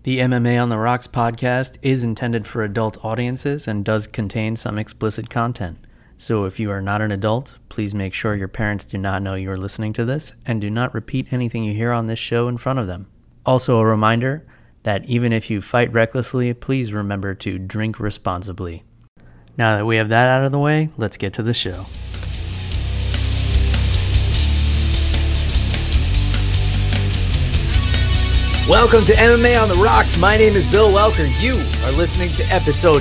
The MMA on the Rocks podcast is intended for adult audiences and does contain some explicit content. So if you are not an adult, please make sure your parents do not know you are listening to this and do not repeat anything you hear on this show in front of them. Also a reminder that even if you fight recklessly, please remember to drink responsibly. Now that we have that out of the way, let's get to the show. Welcome to MMA on the Rocks. My name is Bill Welker. You are listening to episode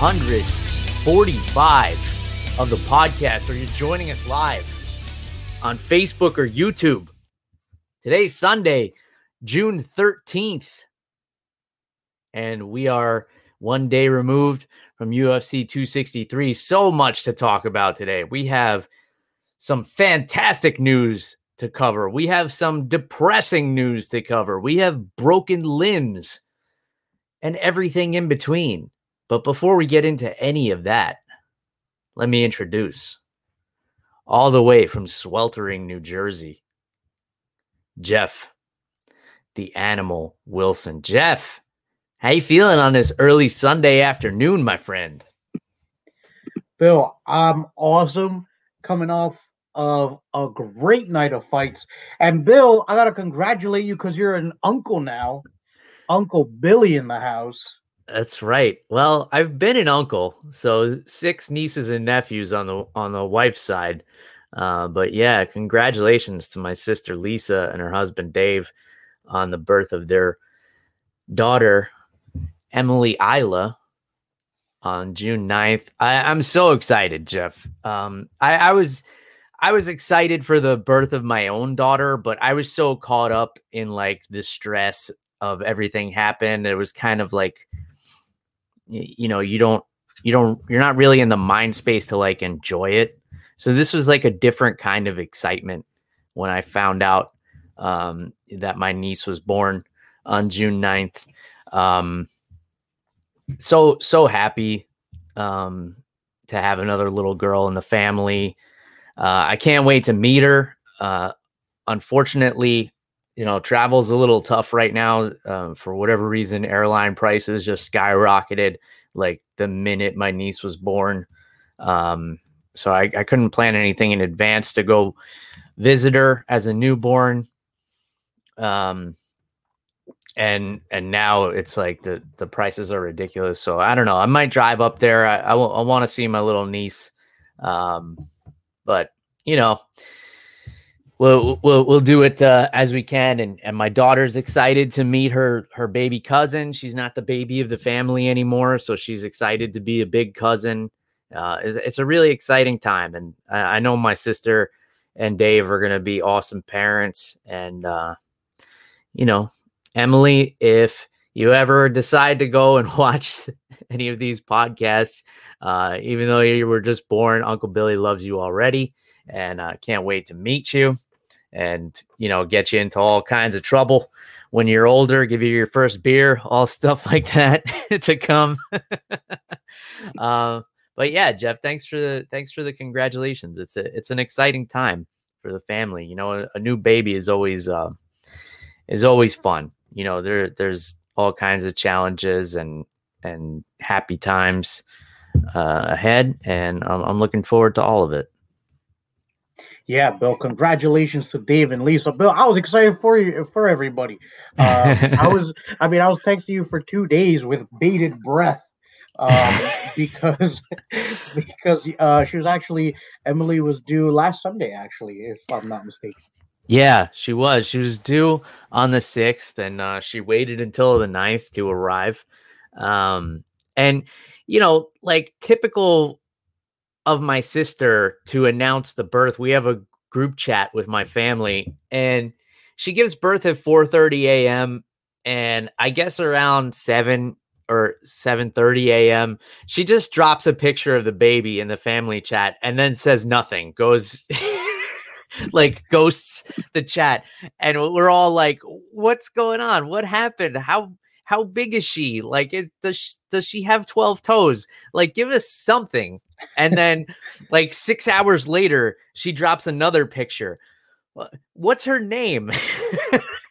245 of the podcast, or you're joining us live on Facebook or YouTube. Today's Sunday, June 13th, and we are one day removed from UFC 263. So much to talk about today. We have some fantastic news to cover. We have some depressing news to cover. We have broken limbs and everything in between. But before we get into any of that, let me introduce, all the way from sweltering New Jersey, Jeff, the Animal Wilson. Jeff, how you feeling on this early Sunday afternoon, my friend? Bill, I'm awesome, coming off of a great night of fights. And Bill, I gotta congratulate you because you're an uncle now. Uncle Billy in the house. That's right. Well, I've been an uncle, so 6 nieces and nephews on the wife's side. But yeah, congratulations to my sister Lisa and her husband Dave on the birth of their daughter Emily Isla on June 9th. I'm so excited, Jeff. I was excited for the birth of my own daughter, but I was so caught up in like the stress of everything happened. It was kind of like, you know, you're not really in the mind space to like enjoy it. So this was like a different kind of excitement when I found out that my niece was born on June 9th. So happy to have another little girl in the family. I can't wait to meet her. Unfortunately, travel's a little tough right now. For whatever reason, airline prices just skyrocketed like the minute my niece was born. So I couldn't plan anything in advance to go visit her as a newborn. And now it's like the prices are ridiculous. So I don't know. I might drive up there. I want to see my little niece. But we'll do it as we can. And my daughter's excited to meet her baby cousin. She's not the baby of the family anymore, so she's excited to be a big cousin. It's a really exciting time, and I know my sister and Dave are going to be awesome parents. And Emily, if you ever decide to go and watch any of these podcasts, even though you were just born, Uncle Billy loves you already, and can't wait to meet you and, get you into all kinds of trouble when you're older, give you your first beer, all stuff like that to come. But yeah, Jeff, thanks for the congratulations. It's an exciting time for the family. A new baby is always fun. There's all kinds of challenges and happy times ahead, and I'm looking forward to all of it. Yeah, Bill, congratulations to Dave and Lisa. Bill, I was excited for everybody. I was texting you for 2 days with bated breath because Emily was due last Sunday, actually, if I'm not mistaken. Yeah, she was. She was due on the 6th, and she waited until the 9th to arrive. And, like typical of my sister to announce the birth, we have a group chat with my family, and she gives birth at 4:30 a.m. And I guess around 7 or 7:30 a.m., she just drops a picture of the baby in the family chat and then says nothing, goes like ghosts the chat. And we're all like, what's going on? What happened? How big is she? Like, does she have 12 toes? Like, give us something. And then like 6 hours later, she drops another picture. What's her name?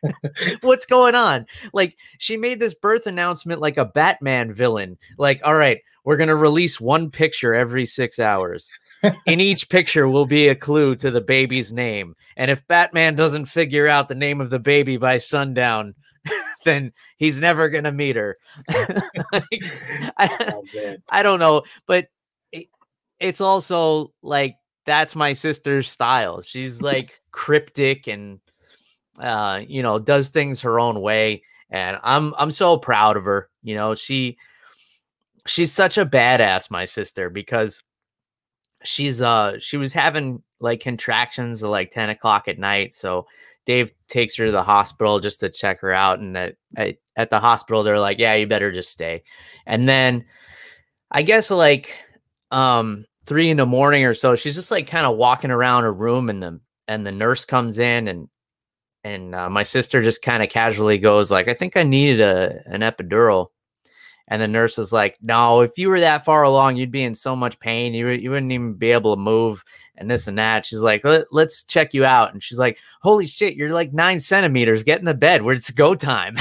What's going on? Like, she made this birth announcement like a Batman villain. Like, all right, we're going to release one picture every 6 hours. In each picture will be a clue to the baby's name. And if Batman doesn't figure out the name of the baby by sundown, then he's never going to meet her. Like, I don't know, but it's also like, that's my sister's style. She's like cryptic and, does things her own way. And I'm so proud of her. She's such a badass, my sister, because she was having like contractions at like 10 o'clock at night. So Dave takes her to the hospital just to check her out. And at the hospital, they're like, yeah, you better just stay. And then I guess like 3 a.m. or so, she's just like kind of walking around her room, and the nurse comes in, and my sister just kind of casually goes like, I think I needed an epidural. And the nurse is like, no, if you were that far along, you'd be in so much pain. You wouldn't even be able to move and this and that. She's like, let's check you out. And she's like, holy shit, you're like 9 centimeters. Get in the bed. Where it's go time.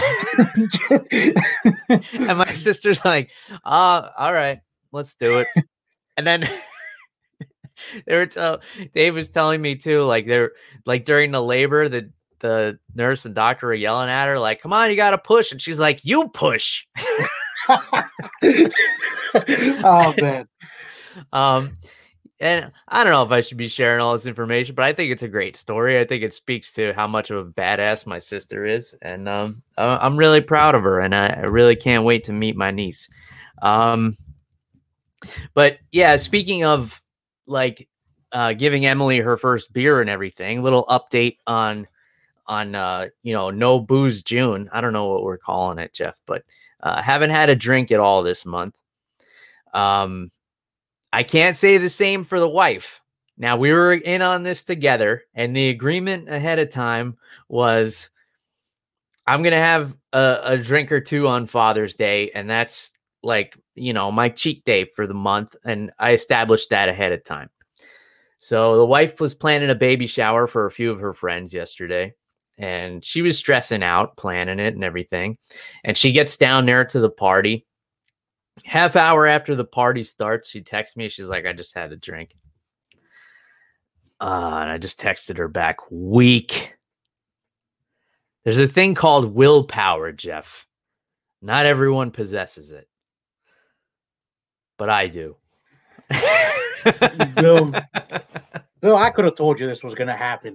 And my sister's like, all right, let's do it. And then Dave was telling me too, like they're like during the labor, the nurse and doctor are yelling at her like, come on, you got to push. And she's like, you push. Oh man. And I don't know if I should be sharing all this information, but I think it's a great story. I think it speaks to how much of a badass my sister is, and I'm really proud of her, and I really can't wait to meet my niece. But yeah, speaking of like giving Emily her first beer and everything, little update on No Booze June. I don't know what we're calling it, Jeff, but haven't had a drink at all this month. I can't say the same for the wife. Now, we were in on this together, and the agreement ahead of time was I'm going to have a drink or two on Father's Day, and that's like, my cheat day for the month, and I established that ahead of time. So the wife was planning a baby shower for a few of her friends yesterday, and she was stressing out, planning it and everything. And she gets down there to the party. Half hour after the party starts, she texts me. She's like, I just had a drink. And I just texted her back, weak. There's a thing called willpower, Jeff. Not everyone possesses it, but I do. Bill, I could have told you this was going to happen.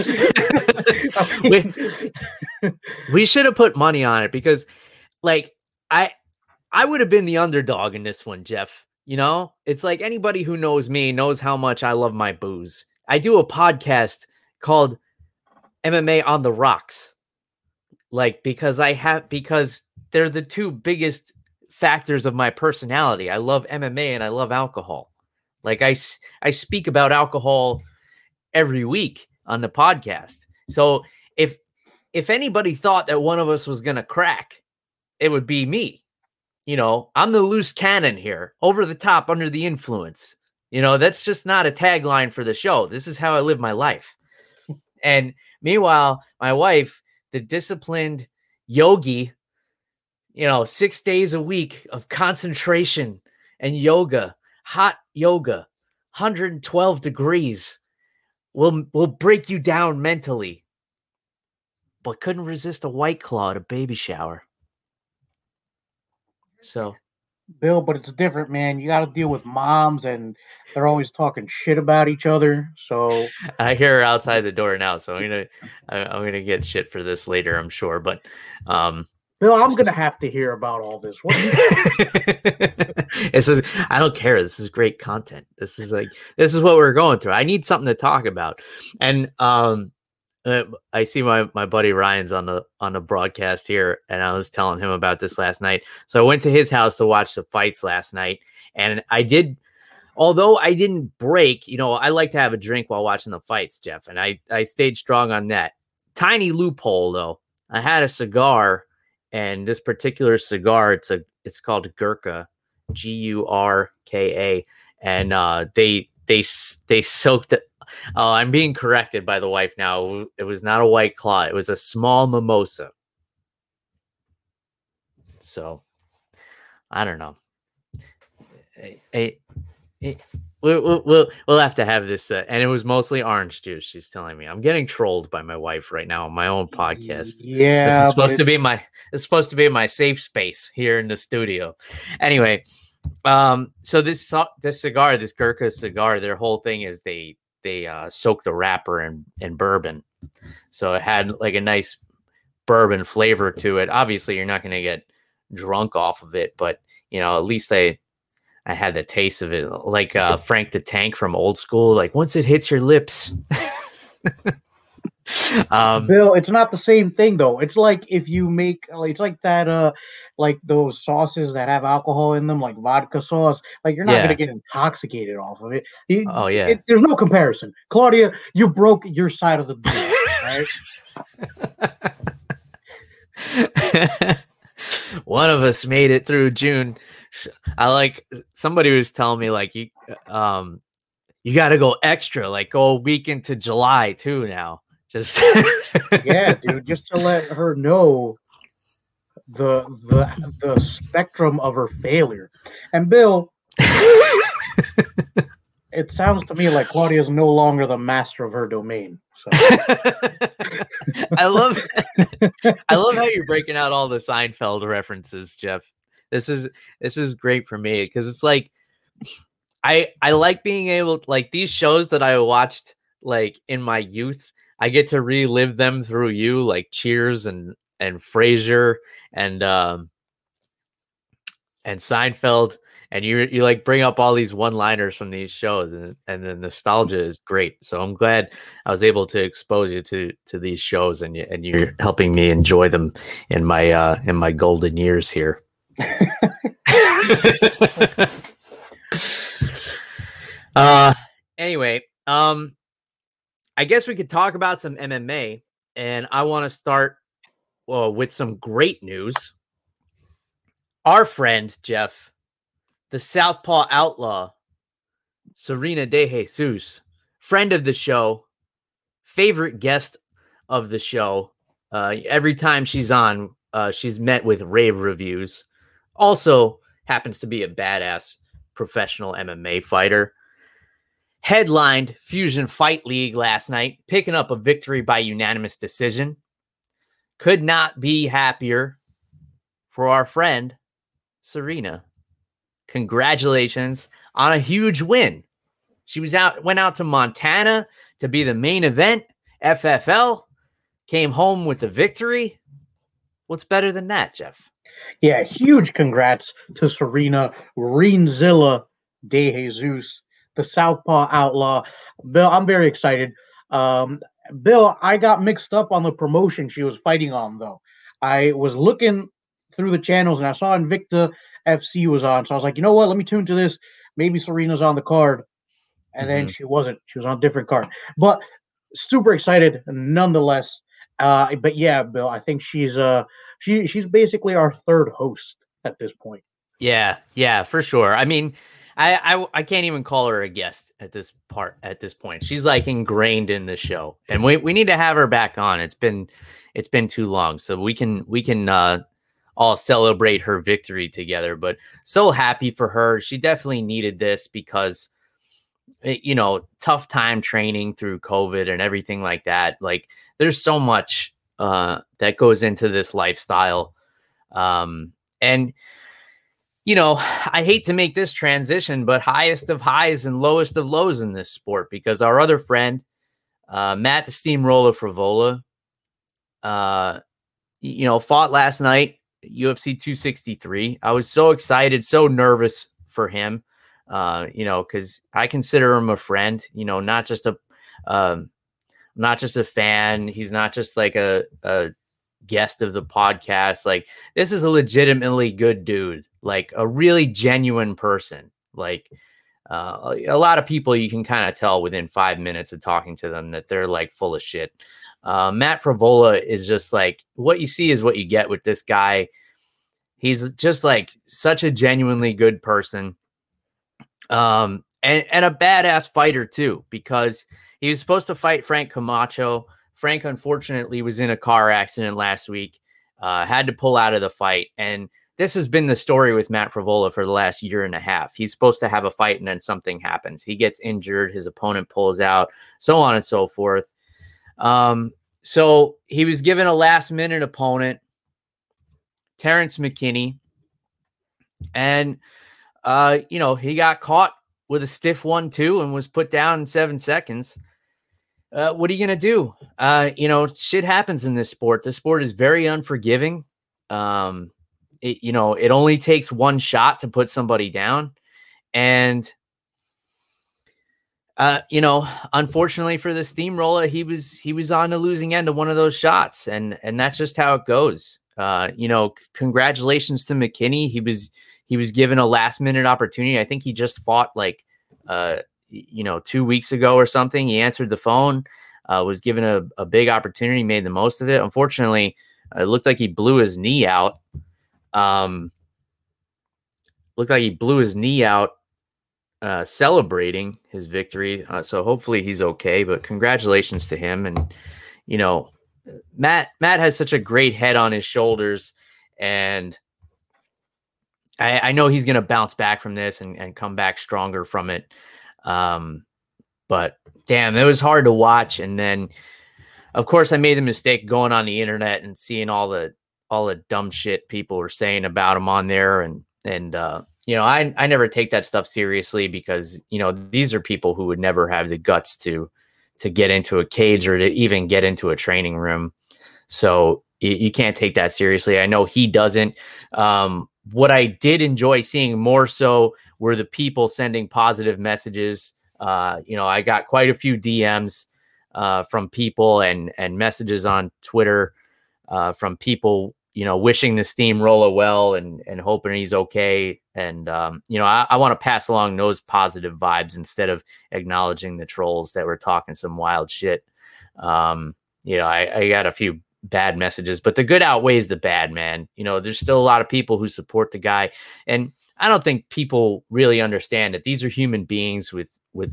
We should have put money on it because, like, I would have been the underdog in this one, Jeff. It's like anybody who knows me knows how much I love my booze. I do a podcast called MMA on the Rocks, like because they're the two biggest factors of my personality. I love MMA and I love alcohol. Like I speak about alcohol every week on the podcast. So if anybody thought that one of us was going to crack, it would be me. I'm the loose cannon here, over the top, under the influence. That's just not a tagline for the show. This is how I live my life. And meanwhile, my wife, the disciplined yogi, 6 days a week of concentration and yoga, hot yoga, 112 degrees, will break you down mentally, but couldn't resist a White Claw at a baby shower. So, Bill, but it's different, man. You got to deal with moms, and they're always talking shit about each other. So I hear her outside the door now. So I'm gonna get shit for this later, I'm sure. But Bill, I'm gonna have to hear about all this. I don't care. This is great content. This is what we're going through. I need something to talk about, and I see my buddy Ryan's on the broadcast here, and I was telling him about this last night. So I went to his house to watch the fights last night, and although I didn't break, I like to have a drink while watching the fights, Jeff, and I stayed strong on that. Tiny loophole though. I had a cigar, and this particular cigar, it's called Gurkha, Gurka, and they soaked Oh, I'm being corrected by the wife now. It was not a White Claw. It was a small mimosa. So, I don't know. We'll have to have this. And it was mostly orange juice. She's telling me. I'm getting trolled by my wife right now on my own podcast. Yeah, this is supposed to be my safe space here in the studio. Anyway, so this cigar, this Gurkha cigar, their whole thing is they soak the wrapper in bourbon, so it had like a nice bourbon flavor to it. Obviously, you're not going to get drunk off of it, but at least I had the taste of it, like Frank the Tank from Old School. Like once it hits your lips. Bill, it's not the same thing though. It's like if you make, it's like that, like those sauces that have alcohol in them, like vodka sauce. Like you're not gonna get intoxicated off of it. There's no comparison. Claudia, you broke your side of the deal, right? One of us made it through June. I like somebody was telling me like you got to go extra, like go a week into July too now. Just yeah, dude, just to let her know the spectrum of her failure. And Bill, it sounds to me like Claudia is no longer the master of her domain. So. I love how you're breaking out all the Seinfeld references, Jeff. This is great for me because it's like I like being able, like, these shows that I watched like in my youth, I get to relive them through you, like Cheers and Frasier and Seinfeld, and you like bring up all these one-liners from these shows, and the nostalgia is great. So I'm glad I was able to expose you to these shows, and you're helping me enjoy them in my golden years here. Anyway, I guess we could talk about some MMA, and I want to start with some great news. Our friend Jeff, the Southpaw Outlaw, Serena De Jesus, friend of the show, favorite guest of the show. Every time she's on, she's met with rave reviews. Also happens to be a badass professional MMA fighter. Headlined Fusion Fight League last night, picking up a victory by unanimous decision. Could not be happier for our friend Serena. Congratulations on a huge win. She went out to Montana to be the main event. FFL came home with the victory. What's better than that, Jeff? Yeah, huge congrats to Serena Reenzilla De Jesus, the Southpaw Outlaw. Bill, I'm very excited. Bill, I got mixed up on the promotion she was fighting on, though. I was looking through the channels, and I saw Invicta FC was on. So I was like, you know what? Let me tune to this. Maybe Serena's on the card. And then she wasn't. She was on a different card. But super excited nonetheless. But yeah, Bill, I think she's basically our third host at this point. Yeah, for sure. I mean, I can't even call her a guest at this point. She's like ingrained in the show, and we need to have her back on. It's been too long, so we can all celebrate her victory together. But so happy for her. She definitely needed this because, tough time training through COVID and everything like that. Like there's so much that goes into this lifestyle. And I hate to make this transition, but highest of highs and lowest of lows in this sport, because our other friend, Matt the Steamroller Frevola, fought last night, UFC 263. I was so excited, so nervous for him, because I consider him a friend, not just a fan. He's not just like a guest of the podcast. Like, this is a legitimately good dude, like a really genuine person. Like a lot of people, you can kind of tell within 5 minutes of talking to them that they're like full of shit. Matt Frevola is just like, what you see is what you get with this guy. He's just like such a genuinely good person. And a badass fighter too, because He was supposed to fight Frank Camacho. Frank, unfortunately, was in a car accident last week, had to pull out of the fight. And this has been the story with Matt Frevola for the last year and a half. He's supposed to have a fight, and then something happens. He gets injured. His opponent pulls out, so on and so forth. So he was given a last-minute opponent, Terrence McKinney. And, he got caught with a stiff 1-2 and was put down in 7 seconds. What are you going to do? Shit happens in this sport. This sport is very unforgiving. It only takes one shot to put somebody down. And, unfortunately for the steamroller, he was on the losing end of one of those shots. And that's just how it goes. Congratulations to McKinney. He was given a last minute opportunity. I think he just fought 2 weeks ago or something. He answered the phone, was given a big opportunity, made the most of it. Unfortunately, it looked like he blew his knee out. Celebrating his victory. So hopefully he's okay, but congratulations to him. And, Matt has such a great head on his shoulders, and I know he's going to bounce back from this and come back stronger from it. But damn, it was hard to watch. And then, of course, I made the mistake going on the internet and seeing all the dumb shit people were saying about him on there. And I never take that stuff seriously because, these are people who would never have the guts to get into a cage or to even get into a training room. So you can't take that seriously. I know he doesn't. What I did enjoy seeing more so were the people sending positive messages. I got quite a few DMs from people and messages on Twitter from people, wishing the steamroller well and hoping he's okay. And, I want to pass along those positive vibes instead of acknowledging the trolls that were talking some wild shit. I got a few bad messages, but the good outweighs the bad, man. There's still a lot of people who support the guy. And I don't think people really understand that these are human beings with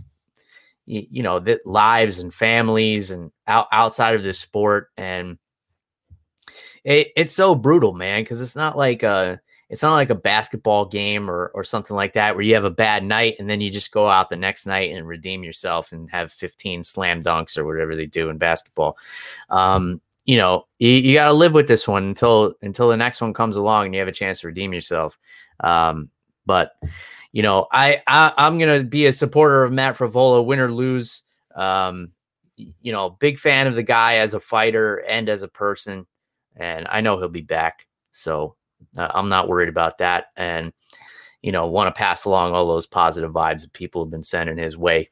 lives and families and outside of this sport. And it's so brutal, man, because it's not like a basketball game or something like that where you have a bad night and then you just go out the next night and redeem yourself and have 15 slam dunks or whatever they do in basketball. You got to live with this one until the next one comes along and you have a chance to redeem yourself. But I'm going to be a supporter of Matt Frevola, win or lose. Big fan of the guy as a fighter and as a person. And I know he'll be back. So I'm not worried about that. And, want to pass along all those positive vibes that people have been sending his way.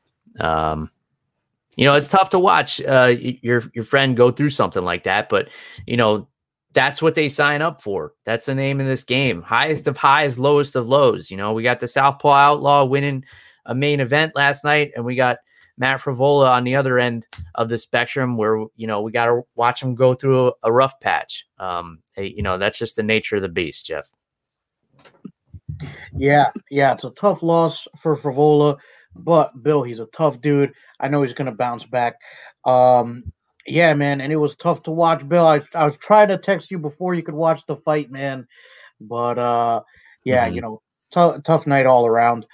It's tough to watch your friend go through something like that, but, that's what they sign up for. That's the name of this game. Highest of highs, lowest of lows. We got the Southpaw Outlaw winning a main event last night, and we got Matt Frevola on the other end of the spectrum where, we got to watch him go through a rough patch. That's just the nature of the beast, Jeff. Yeah. It's a tough loss for Frevola, but Bill, he's a tough dude. I know he's going to bounce back. Yeah, man. And it was tough to watch, Bill. I was trying to text you before you could watch the fight, man. But, tough night all around.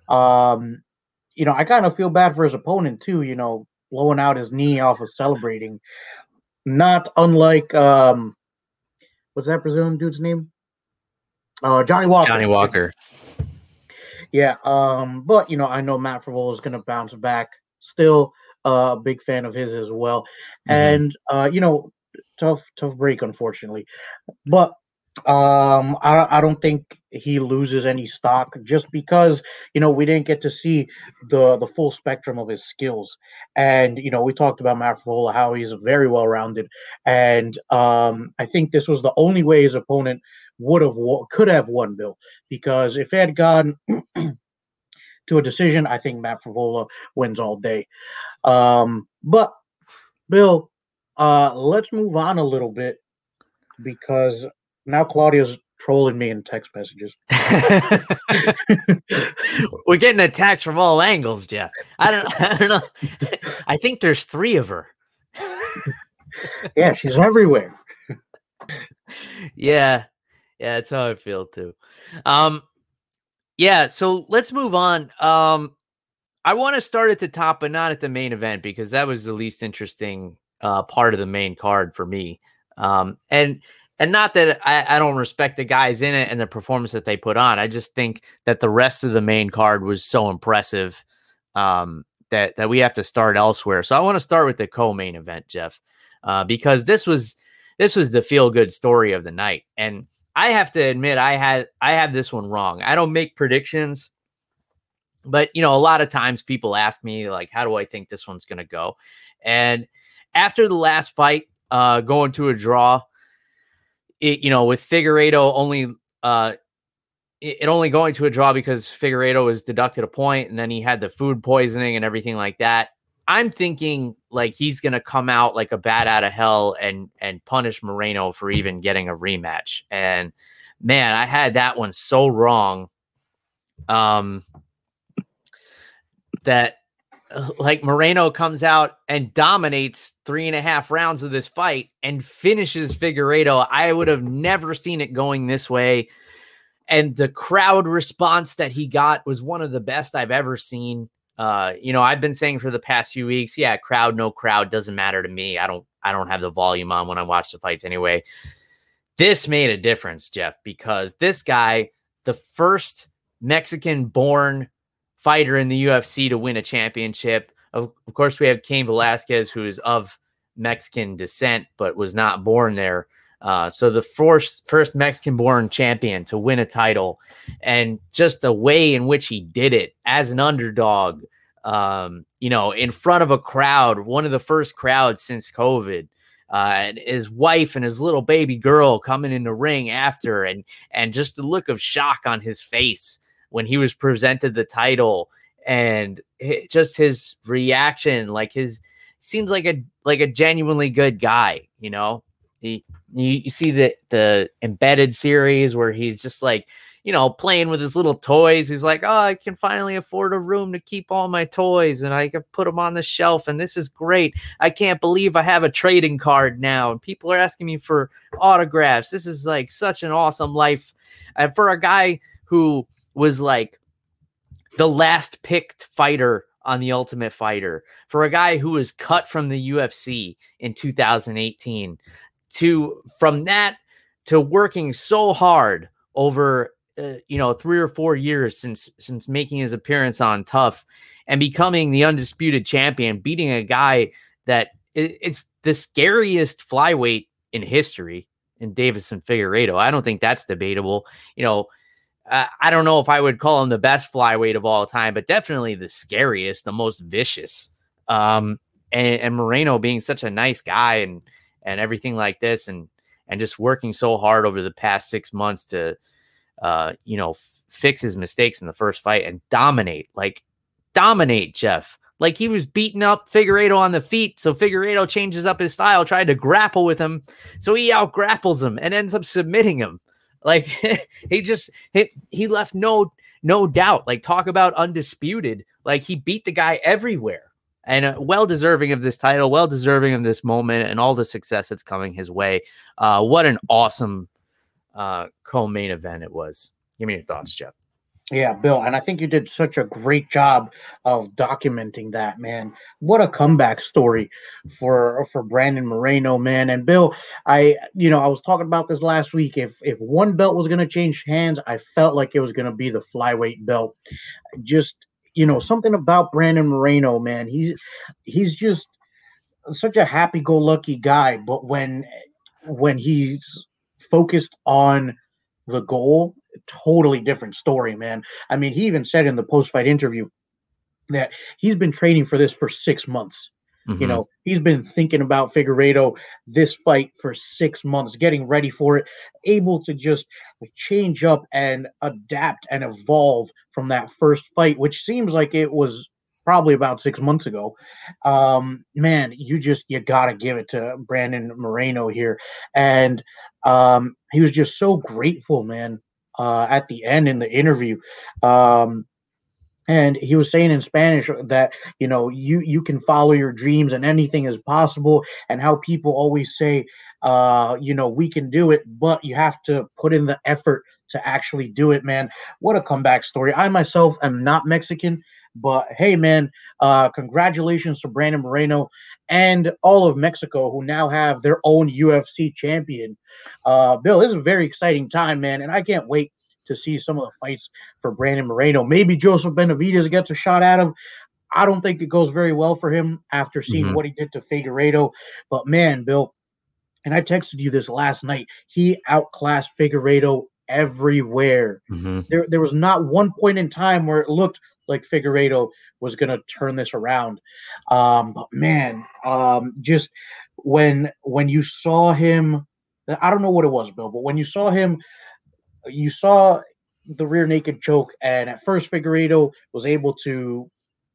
I kind of feel bad for his opponent too, blowing out his knee off of celebrating. Not unlike, what's that Brazilian dude's name? Johnny Walker. Johnny Walker. Yeah. But, I know Matt Frevola is going to bounce back. Still a big fan of his as well. And, tough break, unfortunately. But I don't think he loses any stock just because, we didn't get to see the full spectrum of his skills. And, we talked about Matt Frevola, how he's very well-rounded. And I think this was the only way his opponent could have won, Bill, because if it had gone to a decision, I think Matt Frevola wins all day. But Bill, let's move on a little bit because now Claudio's trolling me in text messages. We're getting attacks from all angles, Jeff. I don't know. I think there's 3 of her. Yeah, she's everywhere. Yeah, that's how I feel too. Yeah, so let's move on. I want to start at the top, but not at the main event, because that was the least interesting part of the main card for me. And not that I don't respect the guys in it and the performance that they put on. I just think that the rest of the main card was so impressive that we have to start elsewhere. So I want to start with the co-main event, Jeff, because this was the feel-good story of the night. And I have to admit, I have this one wrong. I don't make predictions, but a lot of times people ask me, like, how do I think this one's going to go? And after the last fight, going to a draw, with Figueiredo only, it only going to a draw because Figueiredo was deducted a point, and then he had the food poisoning and everything like that. I'm thinking like he's going to come out like a bat out of hell and punish Moreno for even getting a rematch. And man, I had that one so wrong. That like Moreno comes out and dominates 3.5 rounds of this fight and finishes Figueiredo. I would have never seen it going this way. And the crowd response that he got was one of the best I've ever seen. I've been saying for the past few weeks, yeah, crowd, no crowd, doesn't matter to me. I don't have the volume on when I watch the fights anyway. This made a difference, Jeff, because this guy, the first Mexican-born fighter in the UFC to win a championship. Of course, we have Cain Velasquez, who is of Mexican descent, but was not born there. So the first Mexican-born champion to win a title, and just the way in which he did it as an underdog, in front of a crowd, one of the first crowds since COVID, and his wife and his little baby girl coming in the ring after, and just the look of shock on his face when he was presented the title, and just his reaction, like seems like a genuinely good guy, You see the Embedded series where he's just like, playing with his little toys. He's like, oh, I can finally afford a room to keep all my toys, and I can put them on the shelf, and this is great. I can't believe I have a trading card now, and people are asking me for autographs. This is like such an awesome life. And for a guy who was like the last picked fighter on The Ultimate Fighter, for a guy who was cut from the UFC in 2018, from that to working so hard over 3 or 4 years since making his appearance on Tough and becoming the undisputed champion, beating a guy that is the scariest flyweight in history in Deiveson Figueiredo. I don't think that's debatable. I don't know if I would call him the best flyweight of all time, but definitely the scariest, the most vicious. And Moreno being such a nice guy and everything like this, and just working so hard over the past 6 months to, fix his mistakes in the first fight and dominate, Jeff. Like, he was beating up Figueiredo on the feet, so Figueiredo changes up his style, tried to grapple with him, so he out grapples him and ends up submitting him. Like, he left no doubt. Like, talk about undisputed. Like, he beat the guy everywhere, and well deserving of this title, well deserving of this moment, and all the success that's coming his way. What an awesome co-main event it was. Give me your thoughts, Jeff. Yeah, Bill, and I think you did such a great job of documenting that, man. What a comeback story for Brandon Moreno, man. And Bill, I was talking about this last week. If one belt was going to change hands, I felt like it was going to be the flyweight belt. Just, something about Brandon Moreno, man. He's just such a happy-go-lucky guy, but when he's focused on the goal, totally different story, man. I mean, he even said in the post-fight interview that he's been training for this for 6 months. Mm-hmm. He's been thinking about Figueiredo, this fight, for 6 months, getting ready for it, able to just change up and adapt and evolve from that first fight, which seems like it was probably about 6 months ago. Man, you gotta give it to Brandon Moreno here, and he was just so grateful, man. At the end in the interview, and he was saying in Spanish that you can follow your dreams and anything is possible, and how people always say, we can do it, but you have to put in the effort to actually do it, man. What a comeback story. I myself am not Mexican, but hey, man, congratulations to Brandon Moreno and all of Mexico, who now have their own UFC champion. Bill, this is a very exciting time, man, and I can't wait to see some of the fights for Brandon Moreno. Maybe Joseph Benavidez gets a shot at him. I don't think it goes very well for him after seeing what he did to Figueiredo. But man, Bill, and I texted you this last night, he outclassed Figueiredo everywhere. There was not one point in time where it looked like Figueiredo was going to turn this around. But man, just when you saw him, I don't know what it was, Bill, but when you saw him, you saw the rear naked choke, and at first Figueiredo was able to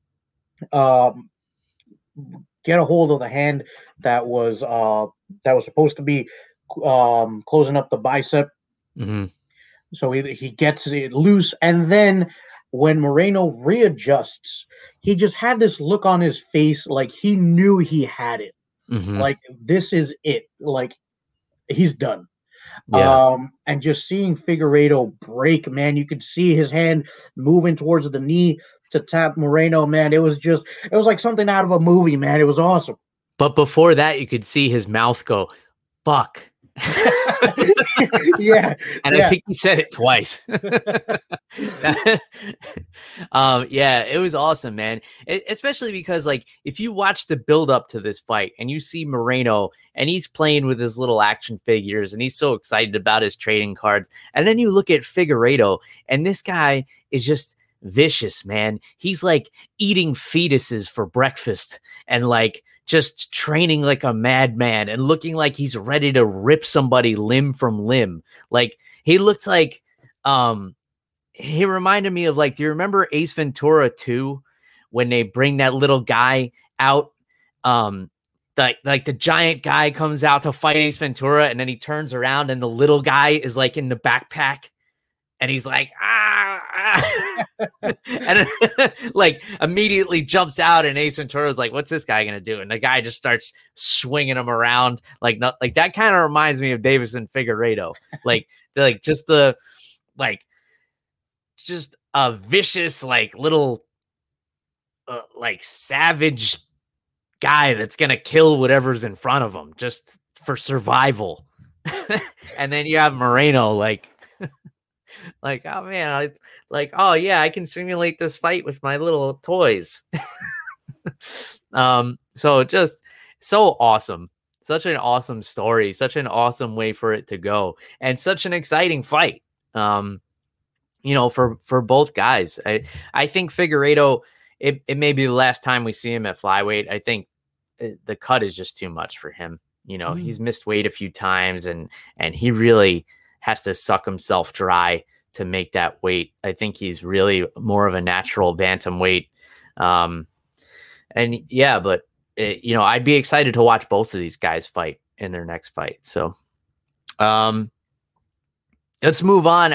get a hold of the hand that was supposed to be closing up the bicep. So he gets it loose, and then when Moreno readjusts, he just had this look on his face like he knew he had it. Like, this is it. Like, he's done. Yeah. And just seeing Figueiredo break, man, you could see his hand moving towards the knee to tap Moreno, man. It was like something out of a movie, man. It was awesome. But before that, you could see his mouth go, fuck. Yeah. And I think he said it twice. Yeah, it was awesome, man. Especially because, like, if you watch the build up to this fight and you see Moreno and he's playing with his little action figures and he's so excited about his trading cards, and then you look at Figueiredo and this guy is just vicious, man. He's like eating fetuses for breakfast and like just training like a madman and looking like he's ready to rip somebody limb from limb. Like, he looks like he reminded me of, like, do you remember Ace Ventura 2 when they bring that little guy out? Like the giant guy comes out to fight Ace Ventura and then he turns around and the little guy is like in the backpack and he's like, and like immediately jumps out, and Ace Ventura's like, what's this guy gonna do? And the guy just starts swinging him around like that. Kind of reminds me of Deiveson Figueiredo, just a vicious, like, little like savage guy that's gonna kill whatever's in front of him just for survival. And then you have Moreno like oh man, oh yeah, I can simulate this fight with my little toys. So just so awesome. Such an awesome story, such an awesome way for it to go, and such an exciting fight. For both guys. I think Figueiredo, it may be the last time we see him at flyweight. I think the cut is just too much for him. He's missed weight a few times and he really has to suck himself dry to make that weight. I think he's really more of a natural bantamweight. But I'd be excited to watch both of these guys fight in their next fight. So let's move on.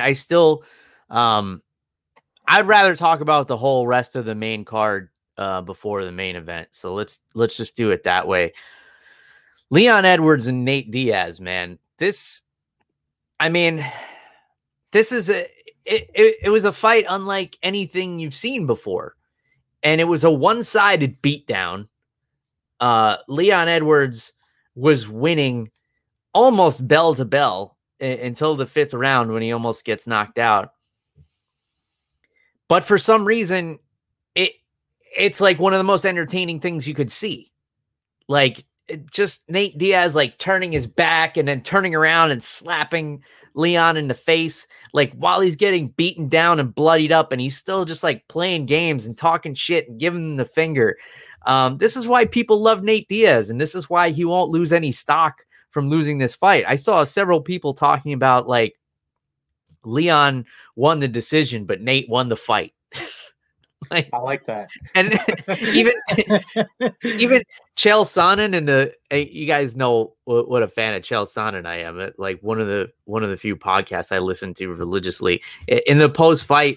I'd rather talk about the whole rest of the main card before the main event. So let's just do it that way. Leon Edwards and Nate Diaz, man. It was a fight unlike anything you've seen before. And it was a one-sided beatdown. Leon Edwards was winning almost bell to bell until the fifth round when he almost gets knocked out. But for some reason, it's like one of the most entertaining things you could see. Like, just Nate Diaz like turning his back and then turning around and slapping Leon in the face, like while he's getting beaten down and bloodied up, and he's still just like playing games and talking shit and giving him the finger. This is why people love Nate Diaz, and this is why he won't lose any stock from losing this fight. I saw several people talking about like Leon won the decision, but Nate won the fight. Like, I like that. And even Chael Sonnen and you guys know what a fan of Chael Sonnen I am. Like one of the few podcasts I listen to religiously. In the post fight,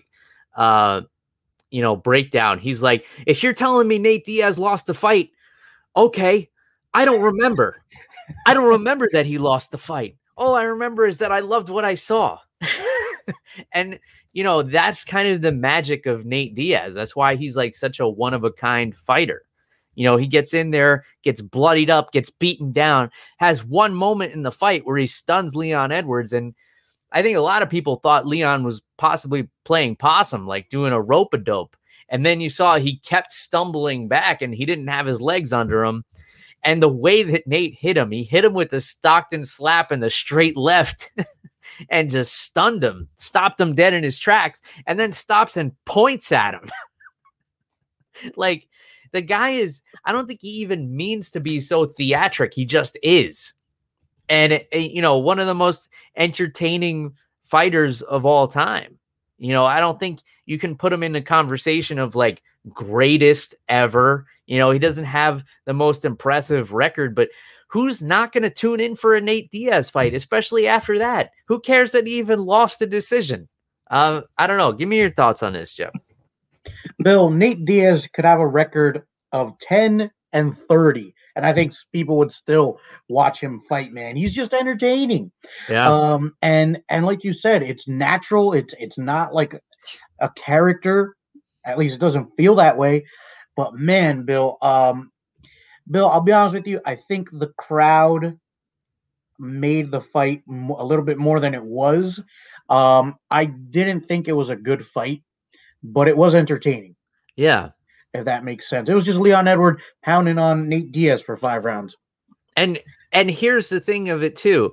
breakdown, he's like, if you're telling me Nate Diaz lost the fight, okay, I don't remember. I don't remember that he lost the fight. All I remember is that I loved what I saw. And, that's kind of the magic of Nate Diaz. That's why he's like such a one-of-a-kind fighter. He gets in there, gets bloodied up, gets beaten down, has one moment in the fight where he stuns Leon Edwards. And I think a lot of people thought Leon was possibly playing possum, like doing a rope-a-dope. And then you saw he kept stumbling back and he didn't have his legs under him. And the way that Nate hit him, he hit him with the Stockton slap and the straight left and just stunned him, stopped him dead in his tracks, and then stops and points at him. Like, the guy I don't think he even means to be so theatric. He just is. And, one of the most entertaining fighters of all time. I don't think you can put him in a conversation of like greatest ever. He doesn't have the most impressive record, but who's not going to tune in for a Nate Diaz fight, especially after that? Who cares that he even lost a decision? I don't know. Give me your thoughts on this, Jeff. Bill, Nate Diaz could have a record of 10-30, and I think people would still watch him fight, man. He's just entertaining. Yeah. And like you said, it's natural. It's not like a character. At least it doesn't feel that way. But man, Bill, I'll be honest with you. I think the crowd made the fight a little bit more than it was. I didn't think it was a good fight, but it was entertaining. Yeah. If that makes sense. It was just Leon Edwards pounding on Nate Diaz for 5 rounds. And here's the thing of it too.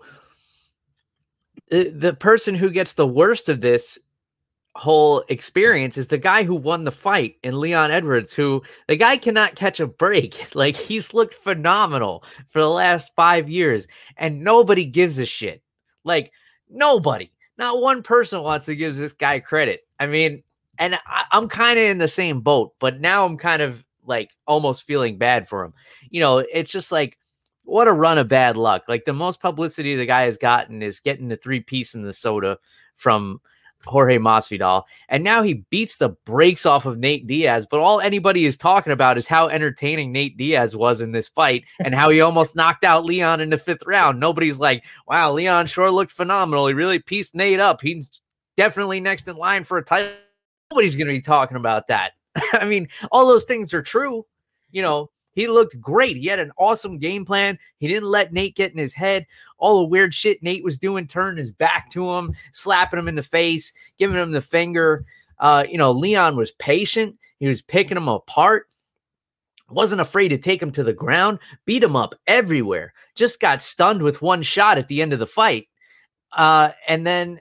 The person who gets the worst of this whole experience is the guy who won the fight in Leon Edwards, who the guy cannot catch a break. Like, he's looked phenomenal for the last 5 years and nobody gives a shit. Like, nobody, not one person wants to give this guy credit. I mean, and I'm kind of in the same boat, but now I'm kind of like almost feeling bad for him. It's just like, what a run of bad luck. Like, the most publicity the guy has gotten is getting the 3-piece in the soda from Jorge Masvidal, and now he beats the brakes off of Nate Diaz, but all anybody is talking about is how entertaining Nate Diaz was in this fight and how he almost knocked out Leon in the 5th round. Nobody's like, wow, Leon sure looked phenomenal. He really pieced Nate up. He's definitely next in line for a title. Nobody's going to be talking about that. I mean, all those things are true. He looked great. He had an awesome game plan. He didn't let Nate get in his head. All the weird shit Nate was doing, turning his back to him, slapping him in the face, giving him the finger. Leon was patient. He was picking him apart. Wasn't afraid to take him to the ground, beat him up everywhere. Just got stunned with one shot at the end of the fight. And then,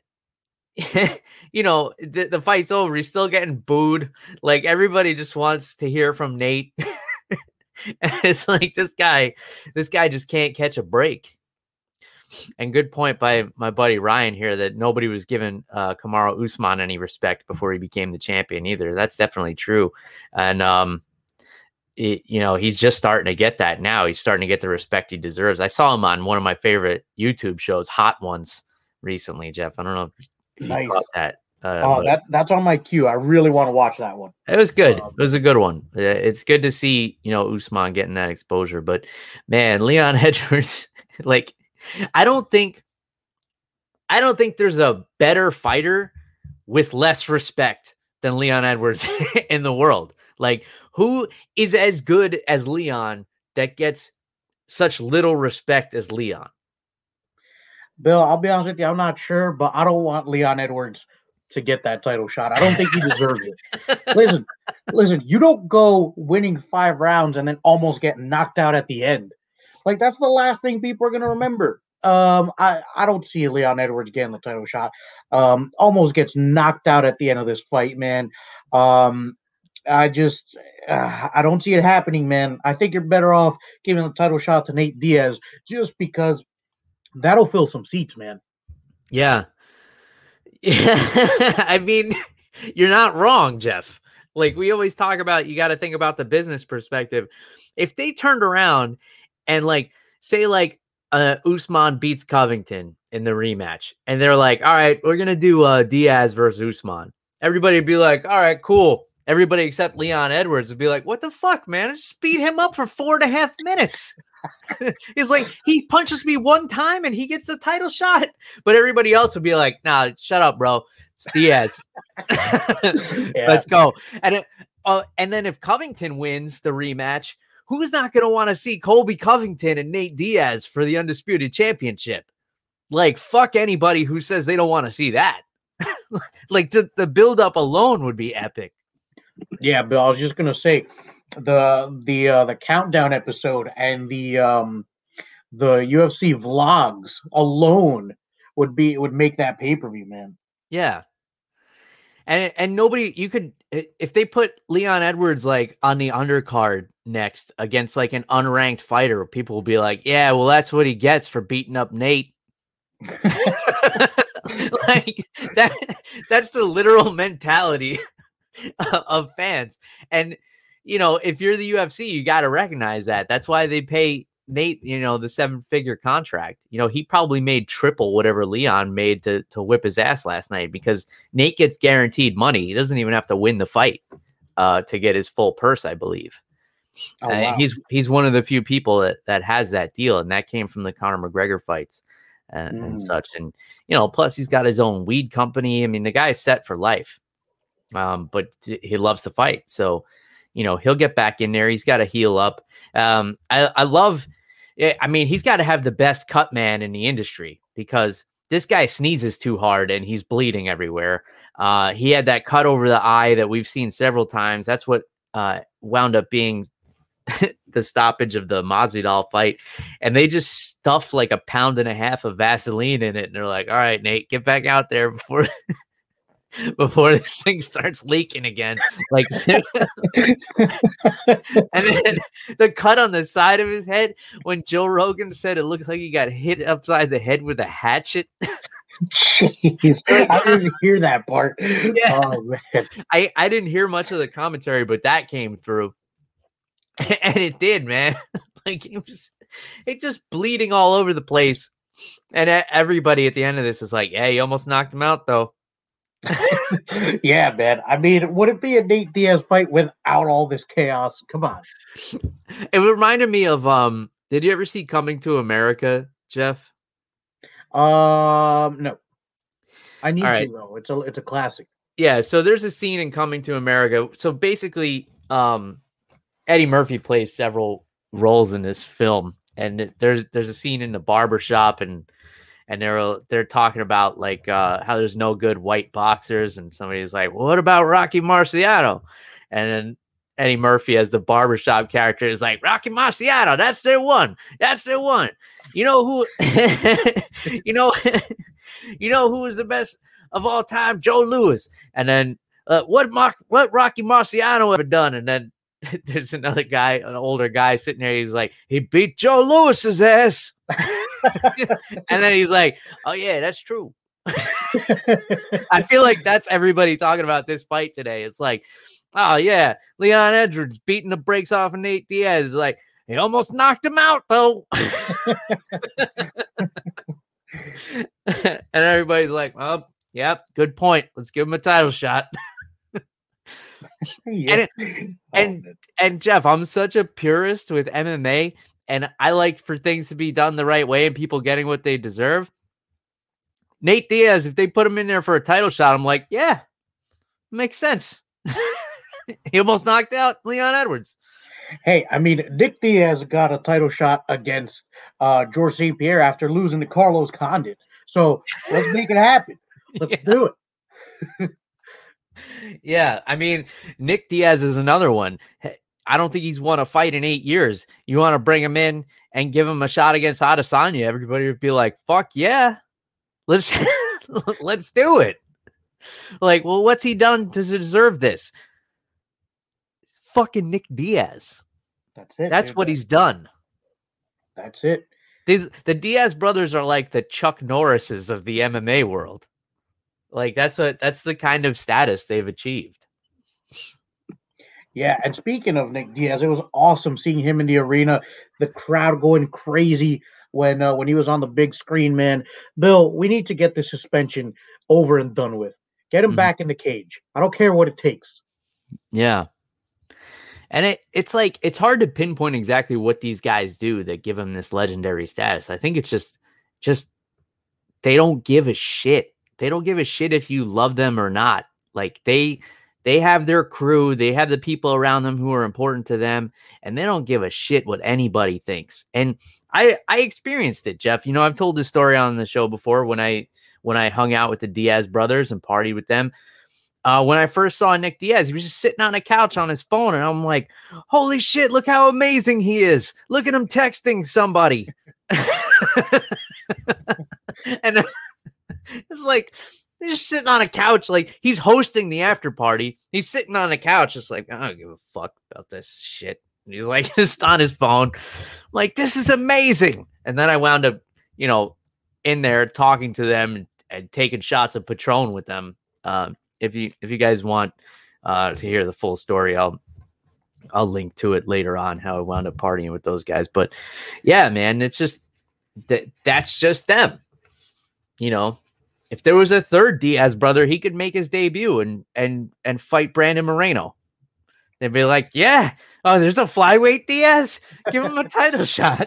the fight's over. He's still getting booed. Like, everybody just wants to hear from Nate. And it's like, this guy just can't catch a break. And good point by my buddy Ryan here that nobody was giving Kamaru Usman any respect before he became the champion either. That's definitely true. And he's just starting to get that now. He's starting to get the respect he deserves. I saw him on one of my favorite YouTube shows, Hot Ones, recently, Jeff. I don't know if you caught that. That's on my queue. I really want to watch that one. It was good. It was a good one. It's good to see, Usman getting that exposure. But man, Leon Edwards, like, I don't think there's a better fighter with less respect than Leon Edwards in the world. Like, who is as good as Leon that gets such little respect as Leon? Bill, I'll be honest with you. I'm not sure, but I don't want Leon Edwards to get that title shot. I don't think he deserves it. Listen, you don't go winning 5 rounds and then almost get knocked out at the end. Like, that's the last thing people are going to remember. I don't see Leon Edwards getting the title shot. Almost gets knocked out at the end of this fight, man. I don't see it happening, man. I think you're better off giving the title shot to Nate Diaz just because that'll fill some seats, man. Yeah. I mean, you're not wrong, Jeff. Like we always talk about, you got to think about the business perspective. If they turned around and like say like Usman beats Covington in the rematch, and they're like, all right, we're gonna do Diaz versus Usman. Everybody would be like, all right, cool. Everybody except Leon Edwards would be like, what the fuck, man? Just speed him up for 4.5 minutes. It's like he punches me one time and he gets the title shot. But everybody else would be like, nah, shut up, bro. It's Diaz. Let's go. And then if Covington wins the rematch, who's not going to want to see Colby Covington and Nate Diaz for the Undisputed Championship? Like, fuck anybody who says they don't want to see that. Like, the build-up alone would be epic. Yeah, Bill, I was just going to say, the countdown episode and the UFC vlogs alone would make that pay-per-view, man. Yeah. And nobody, you could, if they put Leon Edwards like on the undercard next against like an unranked fighter, people will be like, yeah, well, that's what he gets for beating up Nate. Like that's the literal mentality of fans. And, you know, if you're the UFC, you got to recognize that. That's why they pay Nate, you know, the 7-figure contract. You know, he probably made triple whatever Leon made to whip his ass last night, because Nate gets guaranteed money. He doesn't even have to win the fight to get his full purse, I believe. Oh, wow. He's one of the few people that has that deal, and that came from the Conor McGregor fights and such. And, you know, plus he's got his own weed company. I mean, the guy's set for life, but he loves to fight. So, you know, he'll get back in there. He's got to heal up. I love, I mean, he's got to have the best cut man in the industry, because this guy sneezes too hard and he's bleeding everywhere. He had that cut over the eye that we've seen several times. That's what wound up being the stoppage of the Masvidal fight. And they just stuffed like 1.5 pounds of Vaseline in it. And they're like, all right, Nate, get back out there before this thing starts leaking again. Like, and then the cut on the side of his head, when Joe Rogan said it looks like he got hit upside the head with a hatchet. Jeez, I didn't hear that part. Yeah. Oh, man. I didn't hear much of the commentary, but that came through. And it did, man. Like, it's just bleeding all over the place. And everybody at the end of this is like, yeah, you almost knocked him out, though. Yeah, man. I mean, would it be a Nate Diaz fight without all this chaos? Come on. It reminded me of did you ever see Coming to America, Jeff? No. I need to though. It's a classic. Yeah, so there's a scene in Coming to America. So basically, Eddie Murphy plays several roles in this film, and there's a scene in the barbershop, and they're talking about like how there's no good white boxers, and somebody's like, well, what about Rocky Marciano? And then Eddie Murphy as the barbershop character is like, Rocky Marciano, that's their one. You know who you know who is the best of all time? Joe Louis. And then what Rocky Marciano ever done? And then there's another guy, an older guy sitting there. He's like, he beat Joe Louis's ass. And then he's like, oh yeah, that's true. I feel like that's everybody talking about this fight today. It's like, oh yeah, Leon Edwards beating the brakes off of Nate Diaz. Like, he almost knocked him out though. And everybody's like, oh, yep, good point. Let's give him a title shot. Yeah. And Jeff, I'm such a purist with MMA, and I like for things to be done the right way and people getting what they deserve. Nate Diaz, if they put him in there for a title shot, I'm like, yeah, makes sense. He almost knocked out Leon Edwards. Hey, I mean, Nick Diaz got a title shot against George St. Pierre after losing to Carlos Condit. So let's make it happen. Let's do it. Yeah, I mean, Nick Diaz is another one. I don't think he's won a fight in 8 years. You want to bring him in and give him a shot against Adesanya, everybody would be like, fuck yeah, let's do it. Like, well, what's he done to deserve this? Fucking Nick Diaz. That's it. That's what he's done. That's it. The Diaz brothers are like the Chuck Norrises of the MMA world. Like, that's the kind of status they've achieved. Yeah, and speaking of Nick Diaz, it was awesome seeing him in the arena, the crowd going crazy when he was on the big screen, man. Bill, we need to get the suspension over and done with. Get him Mhm. back in the cage. I don't care what it takes. Yeah. And it's like it's hard to pinpoint exactly what these guys do that give them this legendary status. I think it's just they don't give a shit. They don't give a shit if you love them or not. Like they have their crew, they have the people around them who are important to them, and they don't give a shit what anybody thinks. And I experienced it, Jeff. You know, I've told this story on the show before when I hung out with the Diaz brothers and partied with them. When I first saw Nick Diaz, he was just sitting on a couch on his phone, and I'm like, "Holy shit! Look how amazing he is! Look at him texting somebody." And it's like he's just sitting on a couch, like he's hosting the after party. He's sitting on a couch, just like, I don't give a fuck about this shit. And he's like just on his phone, like, this is amazing. And then I wound up, you know, in there talking to them and taking shots of Patron with them. If you guys want to hear the full story, I'll link to it later on how I wound up partying with those guys. But yeah, man, it's just that's just them. You know, if there was a third Diaz brother, he could make his debut and fight Brandon Moreno. They'd be like, yeah, oh, there's a flyweight Diaz. Give him a title shot.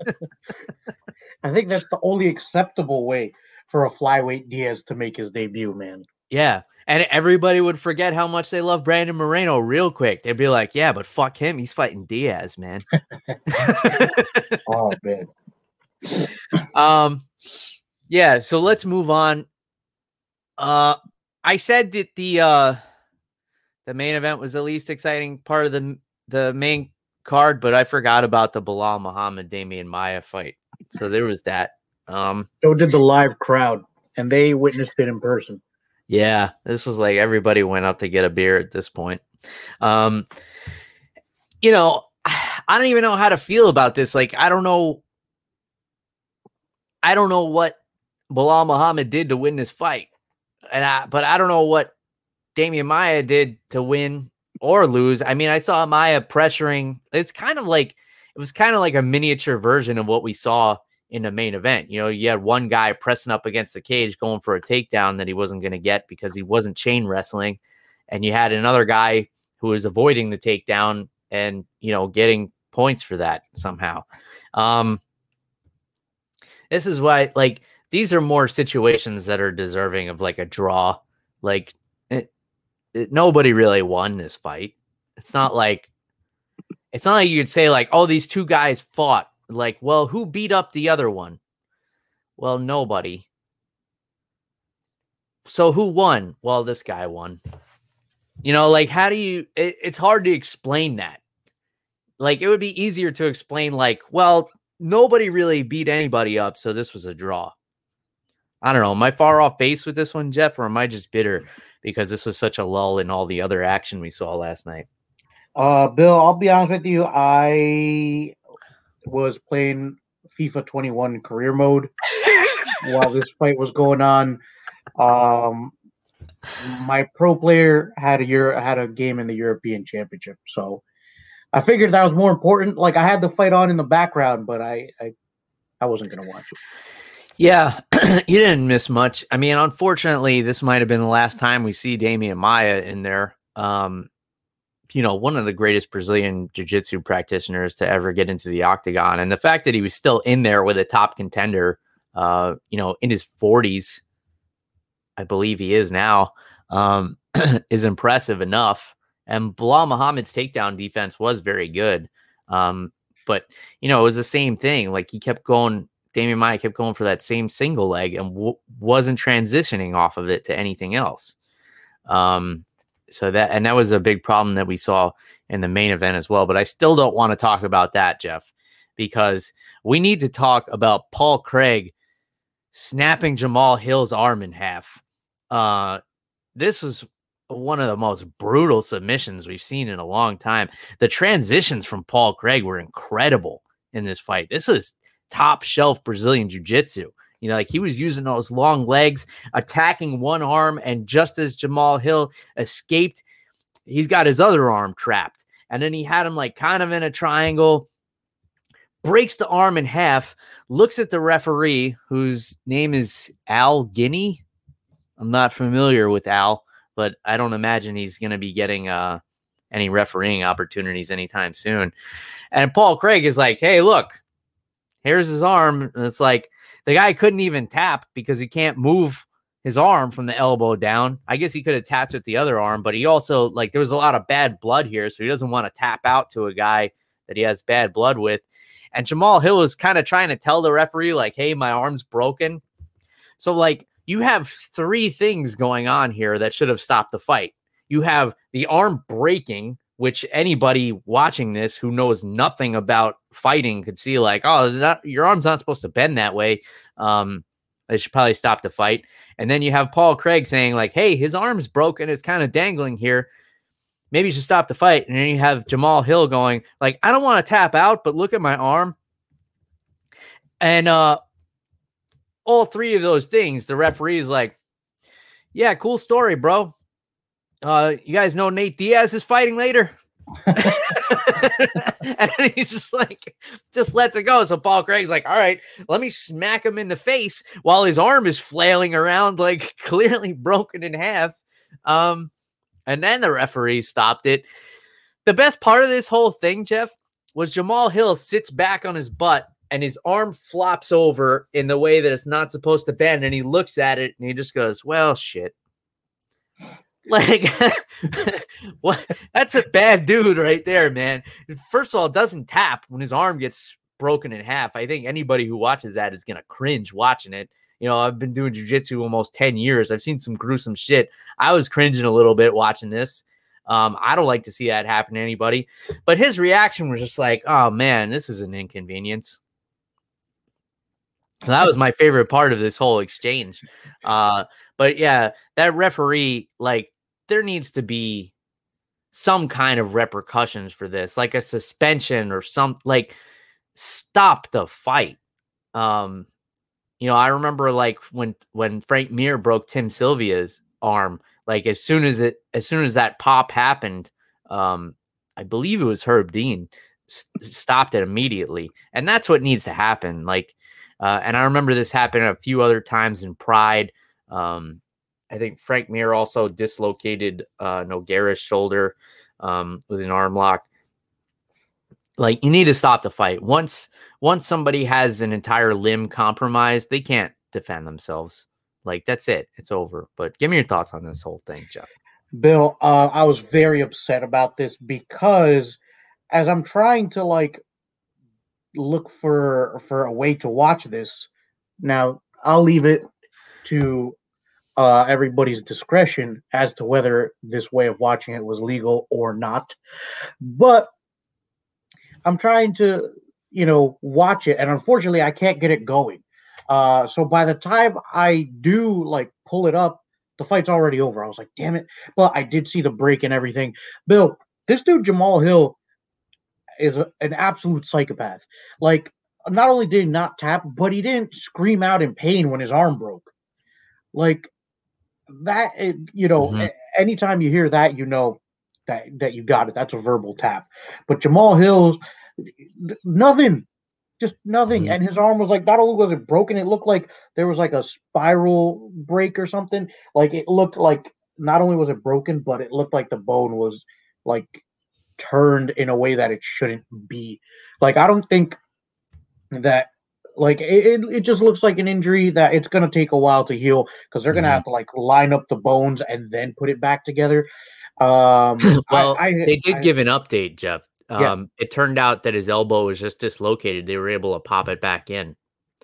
I think that's the only acceptable way for a flyweight Diaz to make his debut, man. Yeah. And everybody would forget how much they love Brandon Moreno real quick. They'd be like, yeah, but fuck him. He's fighting Diaz, man. Oh, man. Yeah, so let's move on. I said that the main event was the least exciting part of the main card, but I forgot about the Belal Muhammad Damian Maia fight. So there was that. So did the live crowd, and they witnessed it in person. Yeah, this was like everybody went up to get a beer at this point. You know, I don't even know how to feel about this. Like, I don't know what Belal Muhammad did to win this fight. But I don't know what Damian Maia did to win or lose. I mean, I saw Maia pressuring. It was kind of like a miniature version of what we saw in the main event. You know, you had one guy pressing up against the cage, going for a takedown that he wasn't going to get because he wasn't chain wrestling. And you had another guy who was avoiding the takedown and, you know, getting points for that somehow. This is why, like, these are more situations that are deserving of like a draw. Like nobody really won this fight. It's not like you could say like, oh, these two guys fought. Like, well, who beat up the other one? Well, nobody. So who won? Well, this guy won. You know, like, how do you, it's hard to explain that. Like, it would be easier to explain like, well, nobody really beat anybody up, so this was a draw. I don't know. Am I far off base with this one, Jeff, or am I just bitter because this was such a lull in all the other action we saw last night? Bill, I'll be honest with you. I was playing FIFA 21 career mode while this fight was going on. My pro player had a game in the European Championship, so I figured that was more important. Like, I had the fight on in the background, but I wasn't going to watch it. Yeah, you didn't miss much. I mean, unfortunately, this might have been the last time we see Damian Maia in there. You know, one of the greatest Brazilian jiu-jitsu practitioners to ever get into the octagon. And the fact that he was still in there with a top contender, you know, in his 40s, I believe he is now, is impressive enough. And Belal Muhammad's takedown defense was very good. But, you know, it was the same thing. Like, he kept going. Damian Maia kept going for that same single leg and wasn't transitioning off of it to anything else. So that was a big problem that we saw in the main event as well. But I still don't want to talk about that, Jeff, because we need to talk about Paul Craig snapping Jamal Hill's arm in half. This was one of the most brutal submissions we've seen in a long time. The transitions from Paul Craig were incredible in this fight. This was top shelf Brazilian jiu-jitsu. You know, like, he was using those long legs, attacking one arm, and just as Jamal Hill escaped, he's got his other arm trapped. And then he had him like kind of in a triangle, breaks the arm in half, looks at the referee, whose name is Al Guinea. I'm not familiar with Al, but I don't imagine he's going to be getting any refereeing opportunities anytime soon. And Paul Craig is like, hey, look, here's his arm. And it's like the guy couldn't even tap because he can't move his arm from the elbow down. I guess he could have tapped with the other arm, but he also, like, there was a lot of bad blood here, so he doesn't want to tap out to a guy that he has bad blood with. And Jamal Hill is kind of trying to tell the referee, like, hey, my arm's broken. So, like, you have three things going on here that should have stopped the fight. You have the arm breaking, which anybody watching this who knows nothing about fighting could see, like, oh, your arm's not supposed to bend that way. They should probably stop the fight. And then you have Paul Craig saying, like, hey, his arm's broken. It's kind of dangling here. Maybe you should stop the fight. And then you have Jamal Hill going, like, I don't want to tap out, but look at my arm. And all three of those things, the referee is like, yeah, cool story, bro. You guys know Nate Diaz is fighting later? And he's just lets it go. So Paul Craig's like, all right, let me smack him in the face while his arm is flailing around, like clearly broken in half. And then the referee stopped it. The best part of this whole thing, Jeff, was Jamal Hill sits back on his butt and his arm flops over in the way that it's not supposed to bend. And he looks at it and he just goes, well, shit. Like, what? That's a bad dude right there, man. First of all, it doesn't tap when his arm gets broken in half. I think anybody who watches that is going to cringe watching it. You know, I've been doing jiu-jitsu almost 10 years. I've seen some gruesome shit. I was cringing a little bit watching this. I don't like to see that happen to anybody. But his reaction was just like, oh, man, this is an inconvenience. That was my favorite part of this whole exchange. But yeah, that referee, like, there needs to be some kind of repercussions for this, like a suspension or some, like, stop the fight. You know, I remember like when Frank Mir broke Tim Sylvia's arm, like as soon as that pop happened, I believe it was Herb Dean stopped it immediately. And that's what needs to happen. Like, and I remember this happened a few other times in Pride. I think Frank Mir also dislocated Nogueira's shoulder with an arm lock. Like, you need to stop the fight. Once somebody has an entire limb compromised, they can't defend themselves. Like, that's it. It's over. But give me your thoughts on this whole thing, Jeff. Bill, I was very upset about this because as I'm trying to, like, look for a way to watch this, now I'll leave it to everybody's discretion as to whether this way of watching it was legal or not. But I'm trying to, watch it, and unfortunately, I can't get it going. So by the time I do, like, pull it up, the fight's already over. I was like, damn it. But I did see the break and everything. Bill, this dude, Jamal Hill, is an absolute psychopath. Like, not only did he not tap, but he didn't scream out in pain when his arm broke. Like, that, anytime you hear that, you know that you got it. That's a verbal tap. But Jamal Hill's, nothing. Just nothing. And his arm was like, not only was it broken, it looked like there was like a spiral break or something. Like, it looked like not only was it broken, but it looked like the bone was like turned in a way that it shouldn't be. Like, I don't think that, like, it just looks like an injury that it's going to take a while to heal because they're going to have to, like, line up the bones and then put it back together. Well, they did give an update, Jeff. It turned out that his elbow was just dislocated. They were able to pop it back in.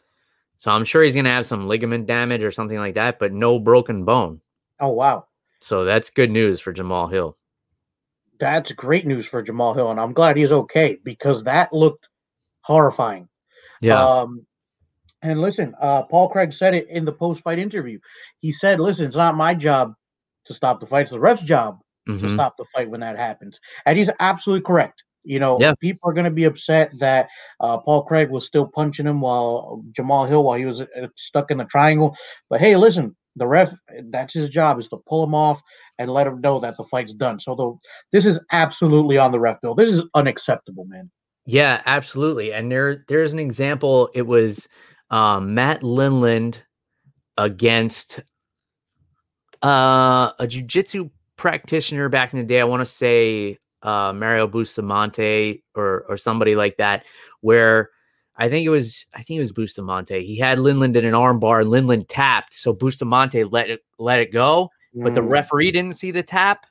So I'm sure he's going to have some ligament damage or something like that, but no broken bone. Oh, wow. So that's good news for Jamal Hill. That's great news for Jamal Hill, and I'm glad he's okay because that looked horrifying. Yeah. And listen, Paul Craig said it in the post-fight interview. He said, listen, it's not my job to stop the fight. It's the ref's job to stop the fight when that happens. And he's absolutely correct. People are going to be upset that Paul Craig was still punching him while Jamal Hill, while he was stuck in the triangle. But hey, listen, the ref, that's his job, is to pull him off and let him know that the fight's done. So this is absolutely on the ref, Bill. This is unacceptable, man. Yeah, absolutely. And there's an example. It was Matt Lindland against a jiu-jitsu practitioner back in the day. I want to say Mario Bustamante or somebody like that, where I think it was Bustamante. He had Lindland in an arm bar and Lindland tapped. So Bustamante let it go, but the referee didn't see the tap.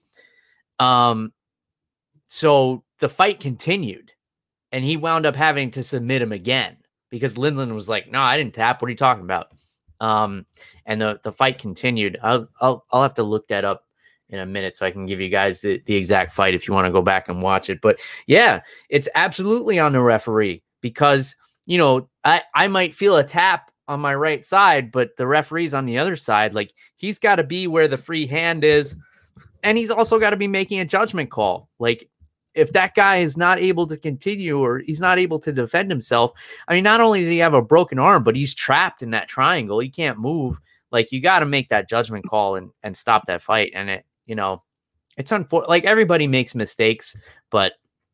So the fight continued and he wound up having to submit him again because Lindland was like, no, I didn't tap. What are you talking about? And the fight continued. I'll have to look that up in a minute so I can give you guys the exact fight if you want to go back and watch it. But yeah, it's absolutely on the referee because, I might feel a tap on my right side, but the referee's on the other side. Like he's got to be where the free hand is. And he's also got to be making a judgment call. Like if that guy is not able to continue or he's not able to defend himself, I mean, not only did he have a broken arm, but he's trapped in that triangle. He can't move. Like you got to make that judgment call and stop that fight. And it's unfortunate. Like everybody makes mistakes, but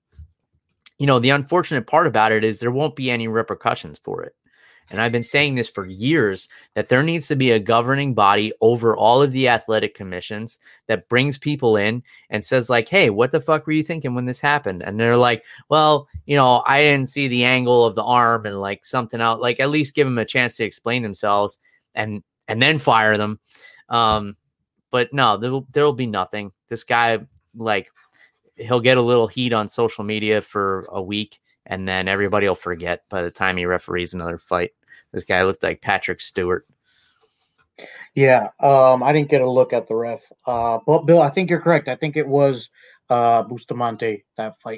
the unfortunate part about it is there won't be any repercussions for it. And I've been saying this for years, that there needs to be a governing body over all of the athletic commissions that brings people in and says like, hey, what the fuck were you thinking when this happened? And they're like, well, I didn't see the angle of the arm and like something out, like at least give them a chance to explain themselves and then fire them. But no, there'll be nothing. This guy, like, he'll get a little heat on social media for a week. And then everybody will forget by the time he referees another fight. This guy looked like Patrick Stewart. Yeah, I didn't get a look at the ref. But Bill, I think you're correct. I think it was Bustamante, that fight.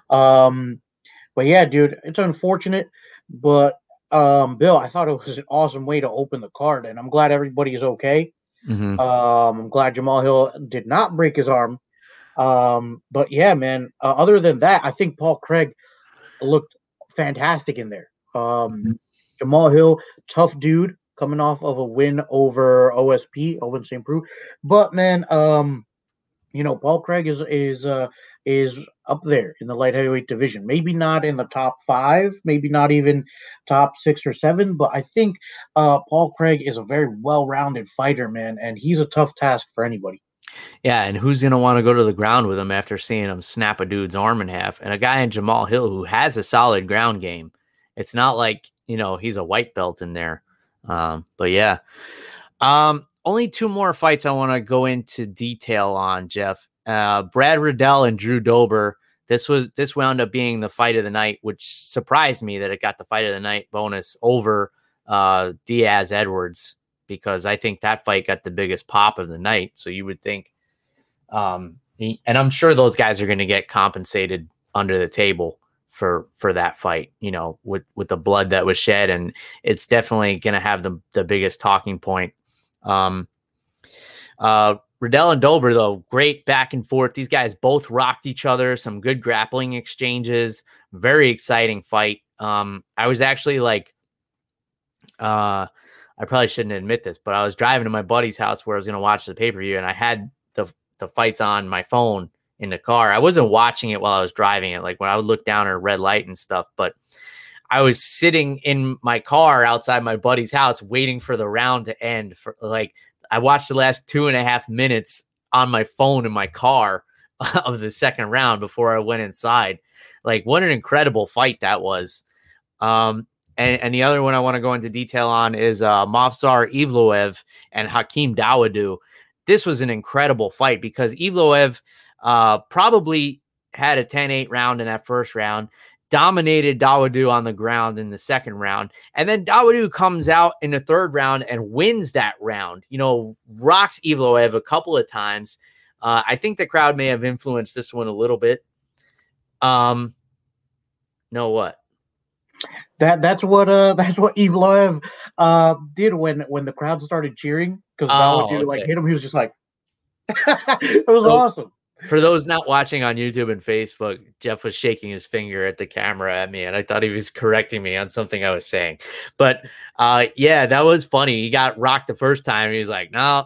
But yeah, dude, it's unfortunate. But Bill, I thought it was an awesome way to open the card, and I'm glad everybody is okay. Mm-hmm. I'm glad Jamal Hill did not break his arm. But yeah, man, other than that, I think Paul Craig looked fantastic in there. Jamal Hill, tough dude, coming off of a win over OSP, Owen St. Preux. But man, Paul Craig is up there in the light heavyweight division. Maybe not in the top 5, maybe not even top 6 or 7, but I think Paul Craig is a very well-rounded fighter, man, and he's a tough task for anybody. Yeah, and who's going to want to go to the ground with him after seeing him snap a dude's arm in half? And a guy in Jamal Hill who has a solid ground game. It's not like, he's a white belt in there. But yeah. Only 2 more fights I want to go into detail on, Jeff. Brad Riddell and Drew Dober. This wound up being the fight of the night, which surprised me that it got the fight of the night bonus over Diaz Edwards, because I think that fight got the biggest pop of the night. So you would think, and I'm sure those guys are going to get compensated under the table for that fight, with the blood that was shed, and it's definitely going to have the biggest talking point. Riddell and Dober, though, great back and forth. These guys both rocked each other, some good grappling exchanges, very exciting fight. I was actually like, I probably shouldn't admit this, but I was driving to my buddy's house where I was going to watch the pay-per-view, and I had the fights on my phone in the car. I wasn't watching it while I was driving it, like when I would look down at a red light and stuff, but I was sitting in my car outside my buddy's house waiting for the round to end. I watched the last 2.5 minutes on my phone in my car of the second round before I went inside. Like, what an incredible fight that was. And the other one I want to go into detail on is Movsar Evloev and Hakeem Dawodu. This was an incredible fight because Evloev probably had a 10-8 round in that first round, dominated Dawodu on the ground in the second round, and then Dawodu comes out in the third round and wins that round. Rocks Evloev a couple of times. I think the crowd may have influenced this one a little bit. What? That's what Evloev did when the crowd started cheering, because Dawodu hit him. He was just like, it was awesome. For those not watching on YouTube and Facebook, Jeff was shaking his finger at the camera at me, and I thought he was correcting me on something I was saying. But yeah, that was funny. He got rocked the first time. He was like, no,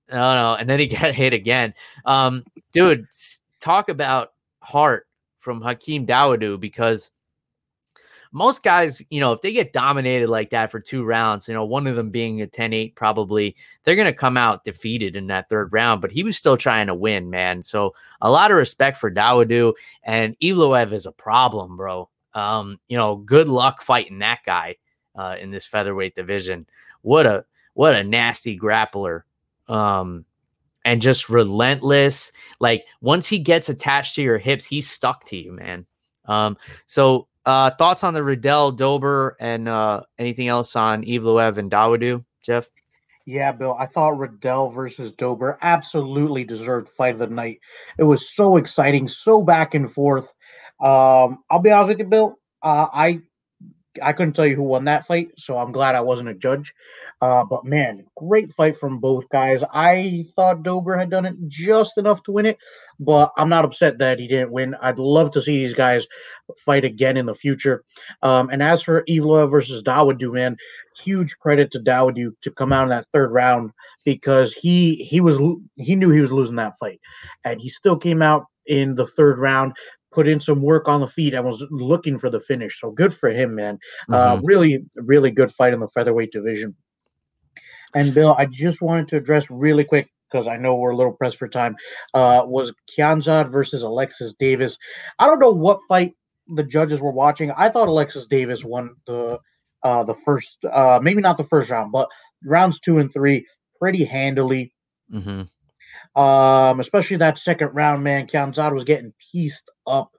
No. And then he got hit again. Dude, talk about heart from Hakeem Dawodu, because most guys, if they get dominated like that for 2 rounds, one of them being a 10-8, probably they're going to come out defeated in that 3rd round, but he was still trying to win, man. So a lot of respect for Dawodu, and Evloev is a problem, bro. Good luck fighting that guy in this featherweight division. What a nasty grappler. And just relentless. Like, once he gets attached to your hips, he's stuck to you, man. So thoughts on the Riddell Dober and anything else on Evloev and Dawodu, Jeff? Yeah, Bill, I thought Riddell versus Dober absolutely deserved fight of the night. It was so exciting, so back and forth. I'll be honest with you, Bill. I couldn't tell you who won that fight, so I'm glad I wasn't a judge. But man, great fight from both guys. I thought Dober had done it just enough to win it, but I'm not upset that he didn't win. I'd love to see these guys fight again in the future. And as for Evloev versus Dawodu, man, huge credit to Dawodu to come out in that 3rd round, because he knew he was losing that fight, and he still came out in the 3rd round, put in some work on the feet, and was looking for the finish. So good for him, man. Really, really good fight in the featherweight division. And Bill, I just wanted to address really quick, because I know we're a little pressed for time, was Khamzat versus Alexis Davis. I don't know what fight the judges were watching. I thought Alexis Davis won the first, maybe not the first round, but rounds 2 and 3 pretty handily. Especially that 2nd round, man. Khamzat was getting pieced up.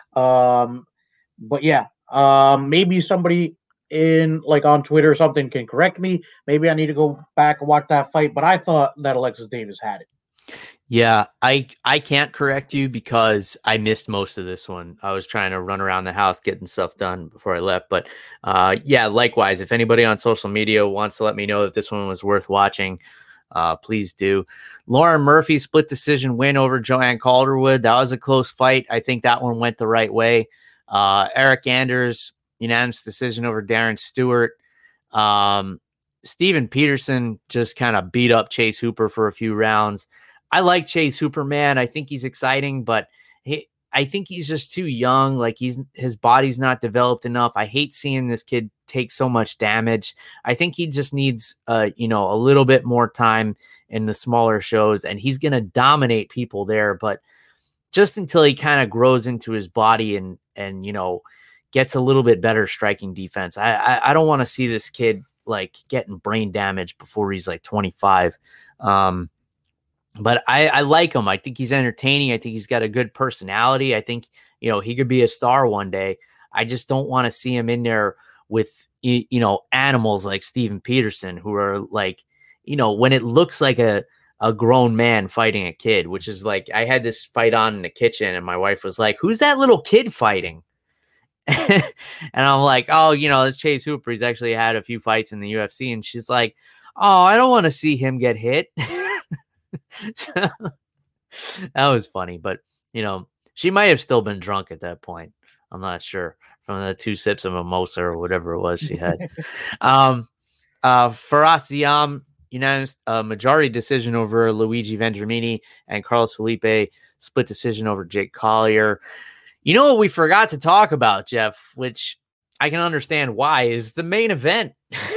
But yeah, maybe somebody on Twitter or something can correct me. Maybe I need to go back and watch that fight, but I thought that Alexis Davis had it. Yeah, I can't correct you because I missed most of this one. I was trying to run around the house getting stuff done before I left. But yeah, likewise, if anybody on social media wants to let me know that this one was worth watching, please do. Lauren Murphy split decision win over Joanne Calderwood. That was a close fight. I think that one went the right way. Eric Anders, unanimous decision over Darren Stewart. Steven Peterson just kind of beat up Chase Hooper for a few rounds. I like Chase Hooper, man. I think he's exciting, but I think he's just too young. Like, his body's not developed enough. I hate seeing this kid take so much damage. I think he just needs, a little bit more time in the smaller shows, and he's going to dominate people there. But just until he kind of grows into his body and gets a little bit better striking defense, I don't want to see this kid like getting brain damage before he's like 25. But I like him. I think he's entertaining. I think he's got a good personality. I think, he could be a star one day. I just don't want to see him in there with, animals like Steven Peterson, who are like, when it looks like a grown man fighting a kid, which is like, I had this fight on in the kitchen and my wife was like, who's that little kid fighting? And I'm like, oh, it's Chase Hooper. He's actually had a few fights in the UFC. And she's like, oh, I don't want to see him get hit. So, that was funny, but she might have still been drunk at that point. I'm not sure, from the 2 sips of mimosa or whatever it was she had. Faraz Ziam, unanimous majority decision over Luigi Vendramini, and Carlos Felipe split decision over Jake Collier. You know what we forgot to talk about, Jeff, which I can understand why, is the main event.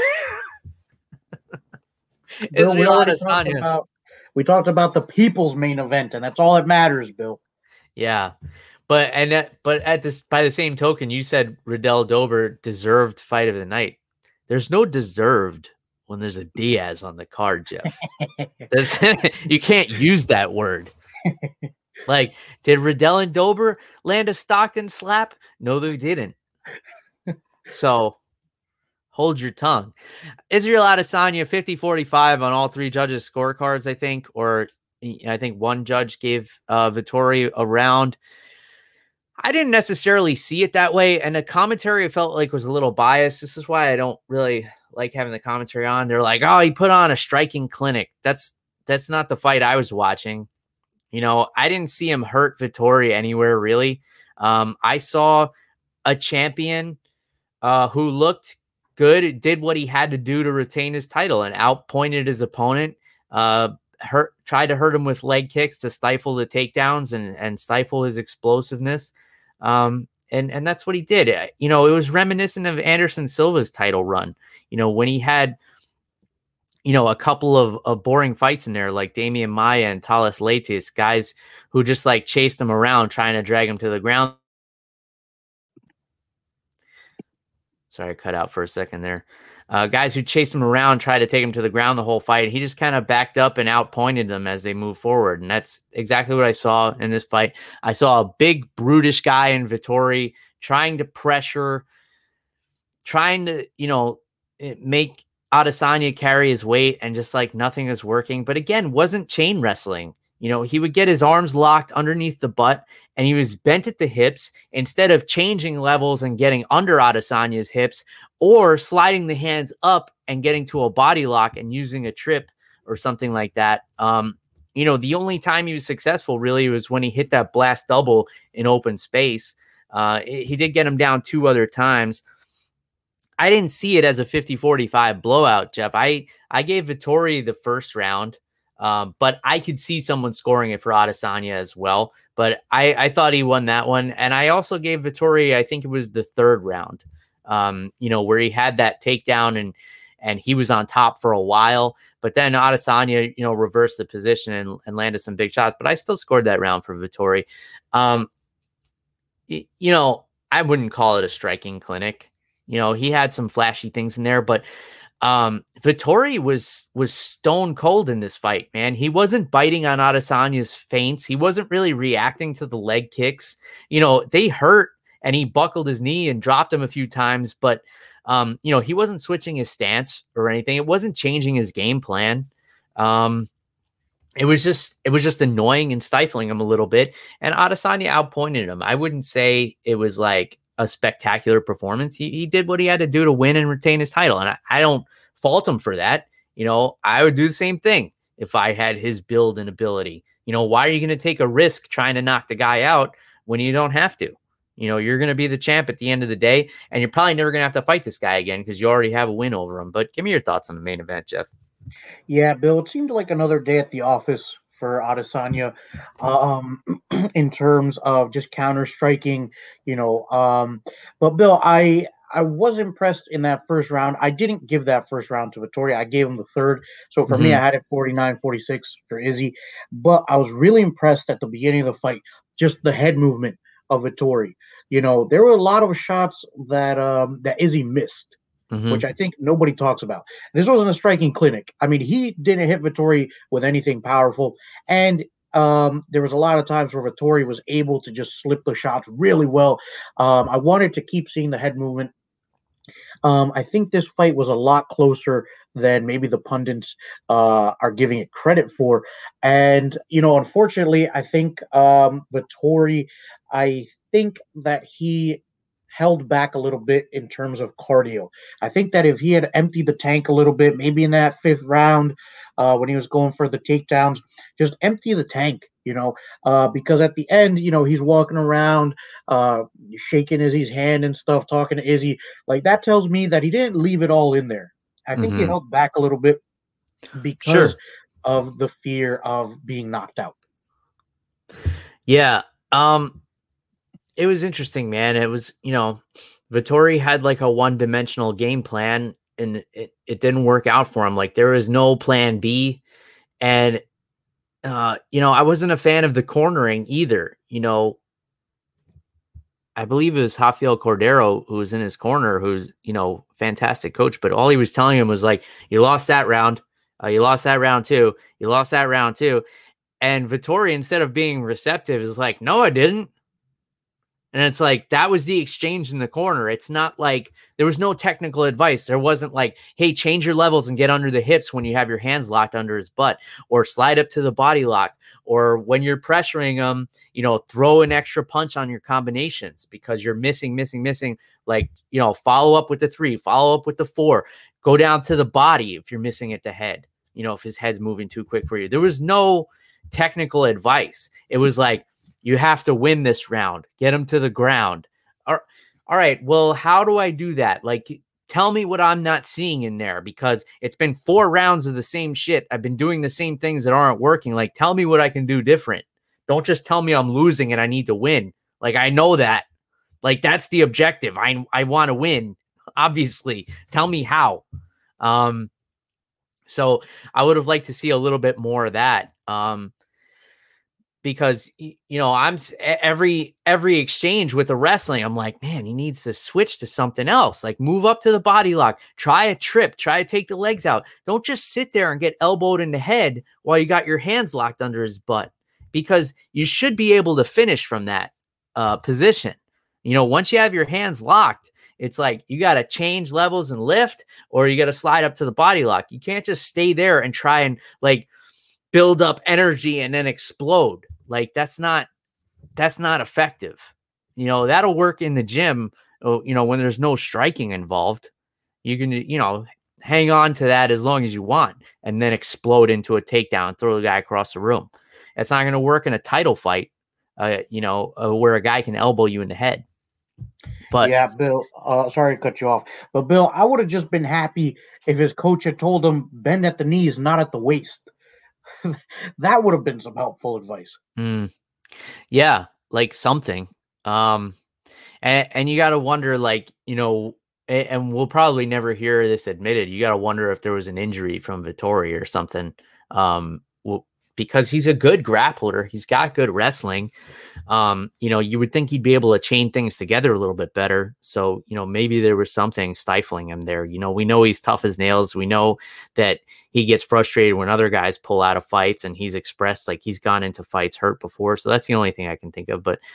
Bill, we talked about the people's main event, and that's all that matters, Bill. Yeah, but by the same token, you said Riddell Dober deserved fight of the night. There's no deserved when there's a Diaz on the card, Jeff. You can't use that word. Like, did Riddell and Dober land a Stockton slap? No, they didn't. So hold your tongue. Israel Adesanya 50-45 on all 3 judges' scorecards, I think, or I think one judge gave Vettori a round. I didn't necessarily see it that way, and the commentary I felt like was a little biased. This is why I don't really like having the commentary on. They're like, oh, he put on a striking clinic. That's not the fight I was watching. I didn't see him hurt Vettori anywhere, really. I saw a champion who looked good, did what he had to do to retain his title, and outpointed his opponent. tried to hurt him with leg kicks to stifle the takedowns and stifle his explosiveness. And that's what he did. It was reminiscent of Anderson Silva's title run, when he had, a couple of boring fights in there, like Damian Maia and Thales Leites, guys who just like chased him around, trying to drag him to the ground. Sorry, I cut out for a second there. Guys who chased him around, tried to take him to the ground the whole fight. He just kind of backed up and outpointed them as they moved forward. And that's exactly what I saw in this fight. I saw a big, brutish guy in Vettori trying to pressure, trying to, make Adesanya carry his weight, and just like nothing is working. But again, wasn't chain wrestling. He would get his arms locked underneath the butt and he was bent at the hips instead of changing levels and getting under Adesanya's hips or sliding the hands up and getting to a body lock and using a trip or something like that. The only time he was successful really was when he hit that blast double in open space. He did get him down 2 other times. I didn't see it as a 50-45 blowout, Jeff. I gave Vettori the first round. But I could see someone scoring it for Adesanya as well. But I thought he won that one. And I also gave Vettori, I think it was the 3rd round, where he had that takedown and he was on top for a while. But then Adesanya, reversed the position and landed some big shots. But I still scored that round for Vettori. I wouldn't call it a striking clinic. He had some flashy things in there, but Vettori was stone cold in this fight, man. He wasn't biting on Adesanya's feints. He wasn't really reacting to the leg kicks. They hurt and he buckled his knee and dropped him a few times, but he wasn't switching his stance or anything. It wasn't changing his game plan. It was just annoying and stifling him a little bit. And Adesanya outpointed him. I wouldn't say it was like a spectacular performance. He did what he had to do to win and retain his title. And I don't fault him for that. I would do the same thing if I had his build and ability. Why are you going to take a risk trying to knock the guy out when you don't have to? You're going to be the champ at the end of the day, and you're probably never going to have to fight this guy again because you already have a win over him. But give me your thoughts on the main event, Jeff. Yeah, Bill, it seemed like another day at the office for Adesanya, in terms of just counter striking, but Bill, I was impressed in that first round. I didn't give that first round to Vettori. I gave him the 3rd. So for me, I had it 49-46 for Izzy, but I was really impressed at the beginning of the fight, just the head movement of Vettori. There were a lot of shots that Izzy missed, which I think nobody talks about. This wasn't a striking clinic. I mean, he didn't hit Vettori with anything powerful. And there was a lot of times where Vettori was able to just slip the shots really well. I wanted to keep seeing the head movement. I think this fight was a lot closer than maybe the pundits are giving it credit for. And, unfortunately, I think Vettori, I think that he held back a little bit in terms of cardio. I think that if he had emptied the tank a little bit, maybe in that 5th round, when he was going for the takedowns, just empty the tank, because at the end, he's walking around, shaking Izzy's hand and stuff, talking to Izzy. Like, that tells me that he didn't leave it all in there. I think he held back a little bit because of the fear of being knocked out. Yeah. It was interesting, man. It was, Vettori had like a one-dimensional game plan and it didn't work out for him. Like, there was no plan B. And, I wasn't a fan of the cornering either. I believe it was Rafael Cordero who was in his corner, who's, fantastic coach. But all he was telling him was like, you lost that round. You lost that round too. You lost that round too. And Vettori, instead of being receptive, is like, no, I didn't. And it's like, that was the exchange in the corner. It's not like there was no technical advice. There wasn't like, hey, change your levels and get under the hips when you have your hands locked under his butt, or slide up to the body lock, or when you're pressuring him, throw an extra punch on your combinations because you're missing. Like, follow up with the 3, follow up with the 4, go down to the body if you're missing at the head, if his head's moving too quick for you. There was no technical advice. It was like, you have to win this round. Get him to the ground. All right. Well, how do I do that? Like, Tell me what I'm not seeing in there, because it's been 4 rounds of the same shit. I've been doing the same things that aren't working. Like, tell me what I can do different. Don't just tell me I'm losing and I need to win. Like, I know that. Like, that's the objective. I want to win, obviously. Tell me how. So I would have liked to see a little bit more of that. Because, I'm every exchange with the wrestling, I'm like, man, he needs to switch to something else. Like, move up to the body lock, try a trip, try to take the legs out. Don't just sit there and get elbowed in the head while you got your hands locked under his butt, because you should be able to finish from that position. Once you have your hands locked, it's like you got to change levels and lift, or you got to slide up to the body lock. You can't just stay there and try and like build up energy and then explode. Like, that's not effective. That'll work in the gym, when there's no striking involved. You can, hang on to that as long as you want and then explode into a takedown, throw the guy across the room. It's not going to work in a title fight, where a guy can elbow you in the head. But yeah, Bill, sorry to cut you off, but Bill, I would have just been happy if his coach had told him bend at the knees, not at the waist. That would have been some helpful advice. Yeah, like something. And you got to wonder, like, and we'll probably never hear this admitted. You got to wonder if there was an injury from Vettori or something. Because he's a good grappler. He's got good wrestling. You would think he'd be able to chain things together a little bit better. So, maybe there was something stifling him there. We know he's tough as nails. We know that he gets frustrated when other guys pull out of fights, and he's expressed like he's gone into fights hurt before. So that's the only thing I can think of. But,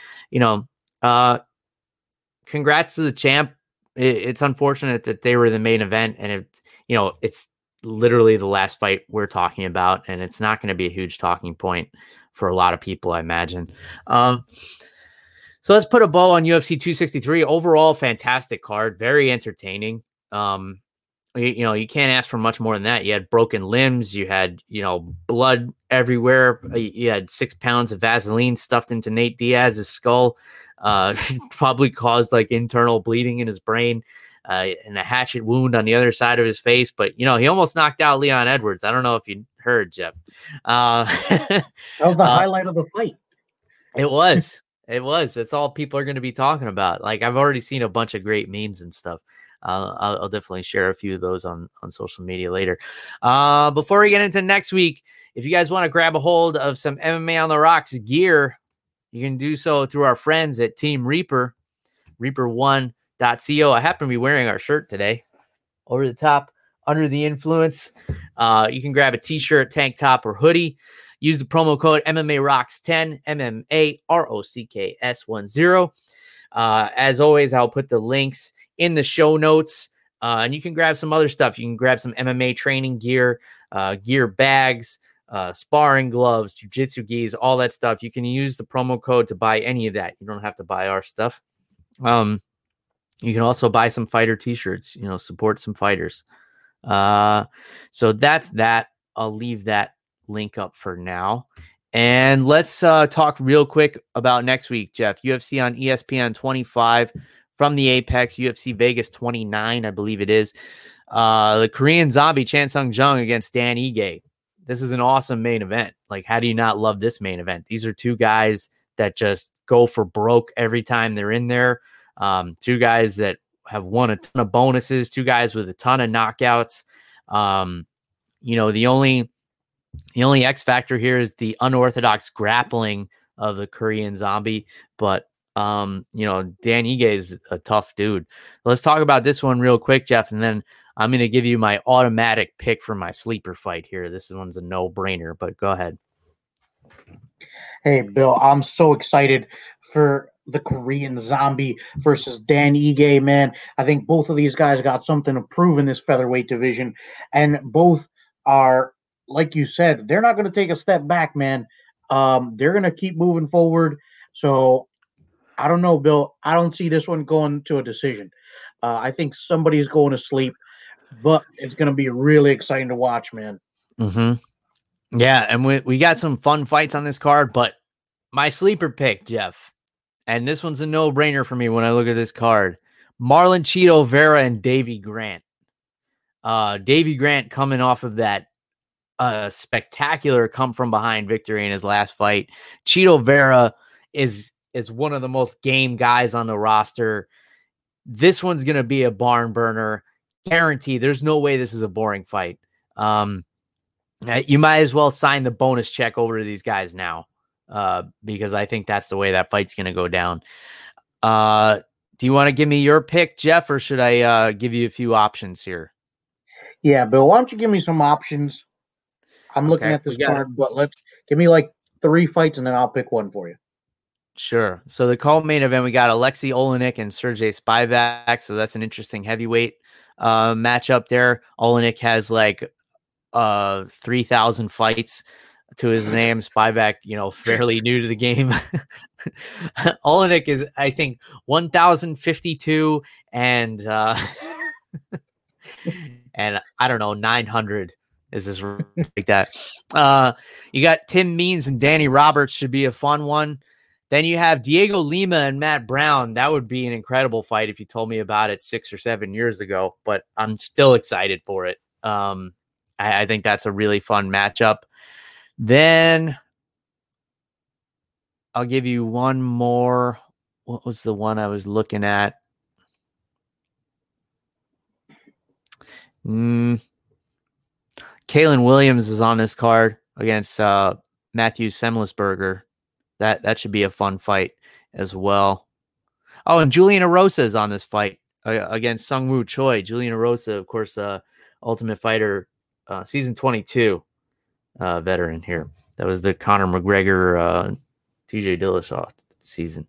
congrats to the champ. It's unfortunate that they were the main event, and it's literally the last fight we're talking about, and it's not going to be a huge talking point for a lot of people, I imagine. So let's put a bow on UFC 263. Overall, fantastic card, very entertaining. You can't ask for much more than that. You had broken limbs, you had blood everywhere, you had 6 pounds of Vaseline stuffed into Nate Diaz's skull, probably caused like internal bleeding in his brain. And a hatchet wound on the other side of his face. But, he almost knocked out Leon Edwards. I don't know if you heard, Jeff. That was the highlight of the fight. It was. That's all people are going to be talking about. Like, I've already seen a bunch of great memes and stuff. I'll definitely share a few of those on social media later. Before we get into next week, if you guys want to grab a hold of some MMA on the Rocks gear, you can do so through our friends at Team Reaper, Reaper1.co. I happen to be wearing our shirt today. Over the top, under the influence. You can grab a t-shirt, tank top, or hoodie. Use the promo code MMAROCKS10, MMAROCKS10. As always, I'll put the links in the show notes. And you can grab some other stuff. You can grab some MMA training gear, gear bags, sparring gloves, jiu-jitsu gis, all that stuff. You can use the promo code to buy any of that. You don't have to buy our stuff. You can also buy some fighter t-shirts, support some fighters. So that's that. I'll leave that link up for now. And let's talk real quick about next week, Jeff. UFC on ESPN 25 from the Apex, UFC Vegas 29, I believe it is. The Korean Zombie, Chan Sung Jung against Dan Ige. This is an awesome main event. Like, how do you not love this main event? These are two guys that just go for broke every time they're in there. Two guys that have won a ton of bonuses, 2 guys with a ton of knockouts. The only X factor here is the unorthodox grappling of the Korean Zombie, but Dan Ige is a tough dude. Let's talk about this one real quick, Jeff, and then I'm going to give you my automatic pick for my sleeper fight here. This one's a no-brainer, but go ahead. Hey, Bill, I'm so excited for the Korean Zombie versus Dan Ige, man. I think both of these guys got something to prove in this featherweight division, and both are, like you said, they're not going to take a step back, man. They're going to keep moving forward. So I don't know, Bill. I don't see this one going to a decision. I think somebody's going to sleep, but it's going to be really exciting to watch, man. Mm-hmm. Yeah, and we got some fun fights on this card, but my sleeper pick, Jeff, and this one's a no-brainer for me when I look at this card. Marlon Cheeto Vera and Davy Grant. Davy Grant coming off of that spectacular come from behind victory in his last fight. Cheeto Vera is one of the most game guys on the roster. This one's going to be a barn burner. Guarantee. There's no way this is a boring fight. You might as well sign the bonus check over to these guys now, because I think that's the way that fight's going to go down. Do you want to give me your pick, Jeff, or should I give you a few options here? Yeah, Bill, why don't you give me some options? I'm looking at this card, but let's give me like 3 fights and then I'll pick one for you. Sure. So the co-main event, we got Alexei Olenek and Sergey Spivak. So that's an interesting heavyweight matchup there. Olenek has like 3,000 fights to his name. Spivak, fairly new to the game. Olenek is, I think, 1,052 and and I don't know, 900 is this like that. You got Tim Means and Danny Roberts, should be a fun one. Then you have Diego Lima and Matt Brown. That would be an incredible fight if you told me about it 6 or 7 years ago, but I'm still excited for it. I think that's a really fun matchup. Then I'll give you one more. What was the one I was looking at? Kalen Williams is on this card against Matthew Semlisberger. That should be a fun fight as well. Oh, and Julian Erosa is on this fight against Sungwoo Choi. Julian Erosa, of course, Ultimate Fighter season 22 veteran here. That was the Conor McGregor, TJ Dillashaw season.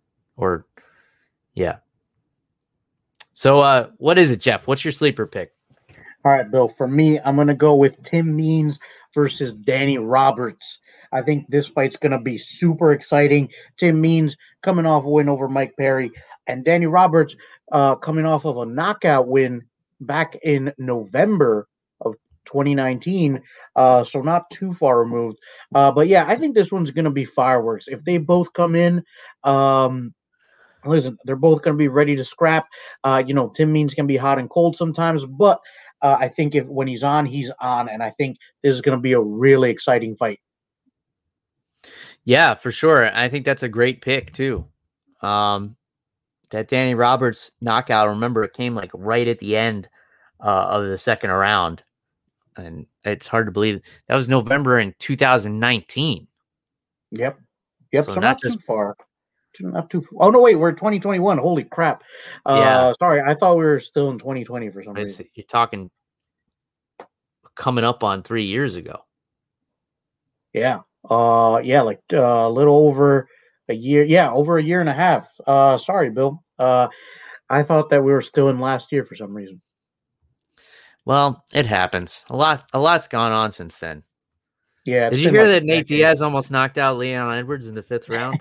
So what is it, Jeff? What's your sleeper pick? All right, Bill. For me, I'm going to go with Tim Means versus Danny Roberts. I think this fight's going to be super exciting. Tim Means coming off a win over Mike Perry, and Danny Roberts coming off of a knockout win back in November of 2019. So not too far removed. But yeah, I think this one's going to be fireworks. If they both come in, listen, they're both going to be ready to scrap. Tim Means can be hot and cold sometimes, but I think when he's on, and I think this is going to be a really exciting fight. Yeah, for sure. I think that's a great pick too. That Danny Roberts knockout, remember, it came like right at the end of the second round. And it's hard to believe that was November in 2019. Yep. So not too far. Not too. Oh no, wait, we're 2021. Holy crap! Yeah. Sorry, I thought we were still in 2020 for some reason. You're talking coming up on 3 years ago. Yeah. Like a little over a year. Yeah, over a year and a half. Sorry, Bill. I thought that we were still in last year for some reason. Well, it happens. A lot's gone on since then. Yeah. Did you hear that Nate Diaz almost knocked out Leon Edwards in the 5th round?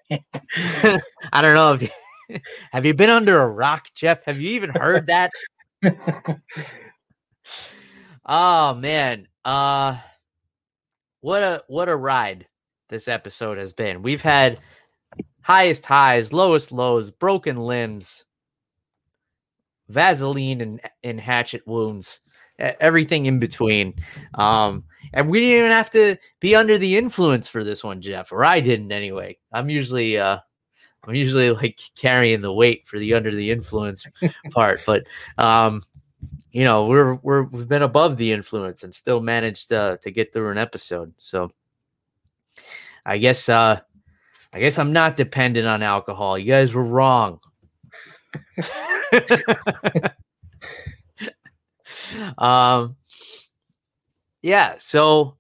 I don't know. Have you been under a rock, Jeff? Have you even heard that? Oh man. What a ride this episode has been. We've had highest highs, lowest lows, broken limbs, Vaseline and hatchet wounds, everything in between. And we didn't even have to be under the influence for this one, Jeff, or I didn't anyway. I'm usually like carrying the weight for the under the influence part, but we've been above the influence and still managed to get through an episode. So I guess I'm not dependent on alcohol. You guys were wrong. Yeah, so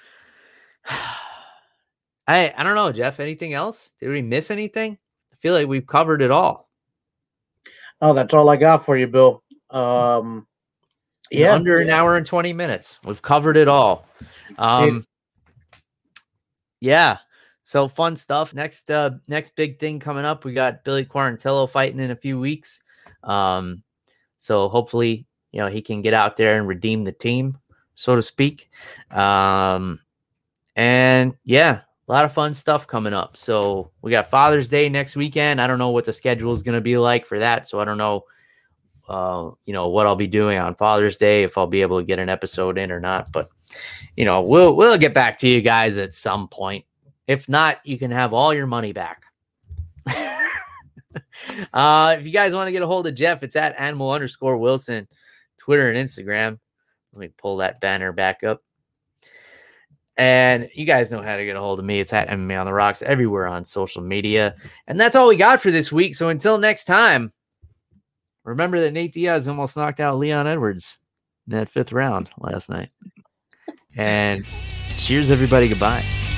I don't know, Jeff, anything else? Did we miss anything? I feel like we've covered it all. Oh, that's all I got for you, Bill. Under an hour and 20 minutes. We've covered it all. Yeah. So fun stuff. Next big thing coming up, we got Billy Quarantillo fighting in a few weeks. So hopefully, he can get out there and redeem the team, so to speak. And yeah, a lot of fun stuff coming up. So we got Father's Day next weekend. I don't know what the schedule is going to be like for that. So I don't know what I'll be doing on Father's Day, if I'll be able to get an episode in or not. But, we'll get back to you guys at some point. If not, you can have all your money back. If you guys want to get a hold of Jeff, it's at @animal_Wilson, Twitter and Instagram. Let me pull that banner back up. And you guys know how to get a hold of me. It's at MMA on the Rocks everywhere on social media. And that's all we got for this week. So until next time, remember that Nate Diaz almost knocked out Leon Edwards in that 5th round last night. And cheers, everybody. Goodbye.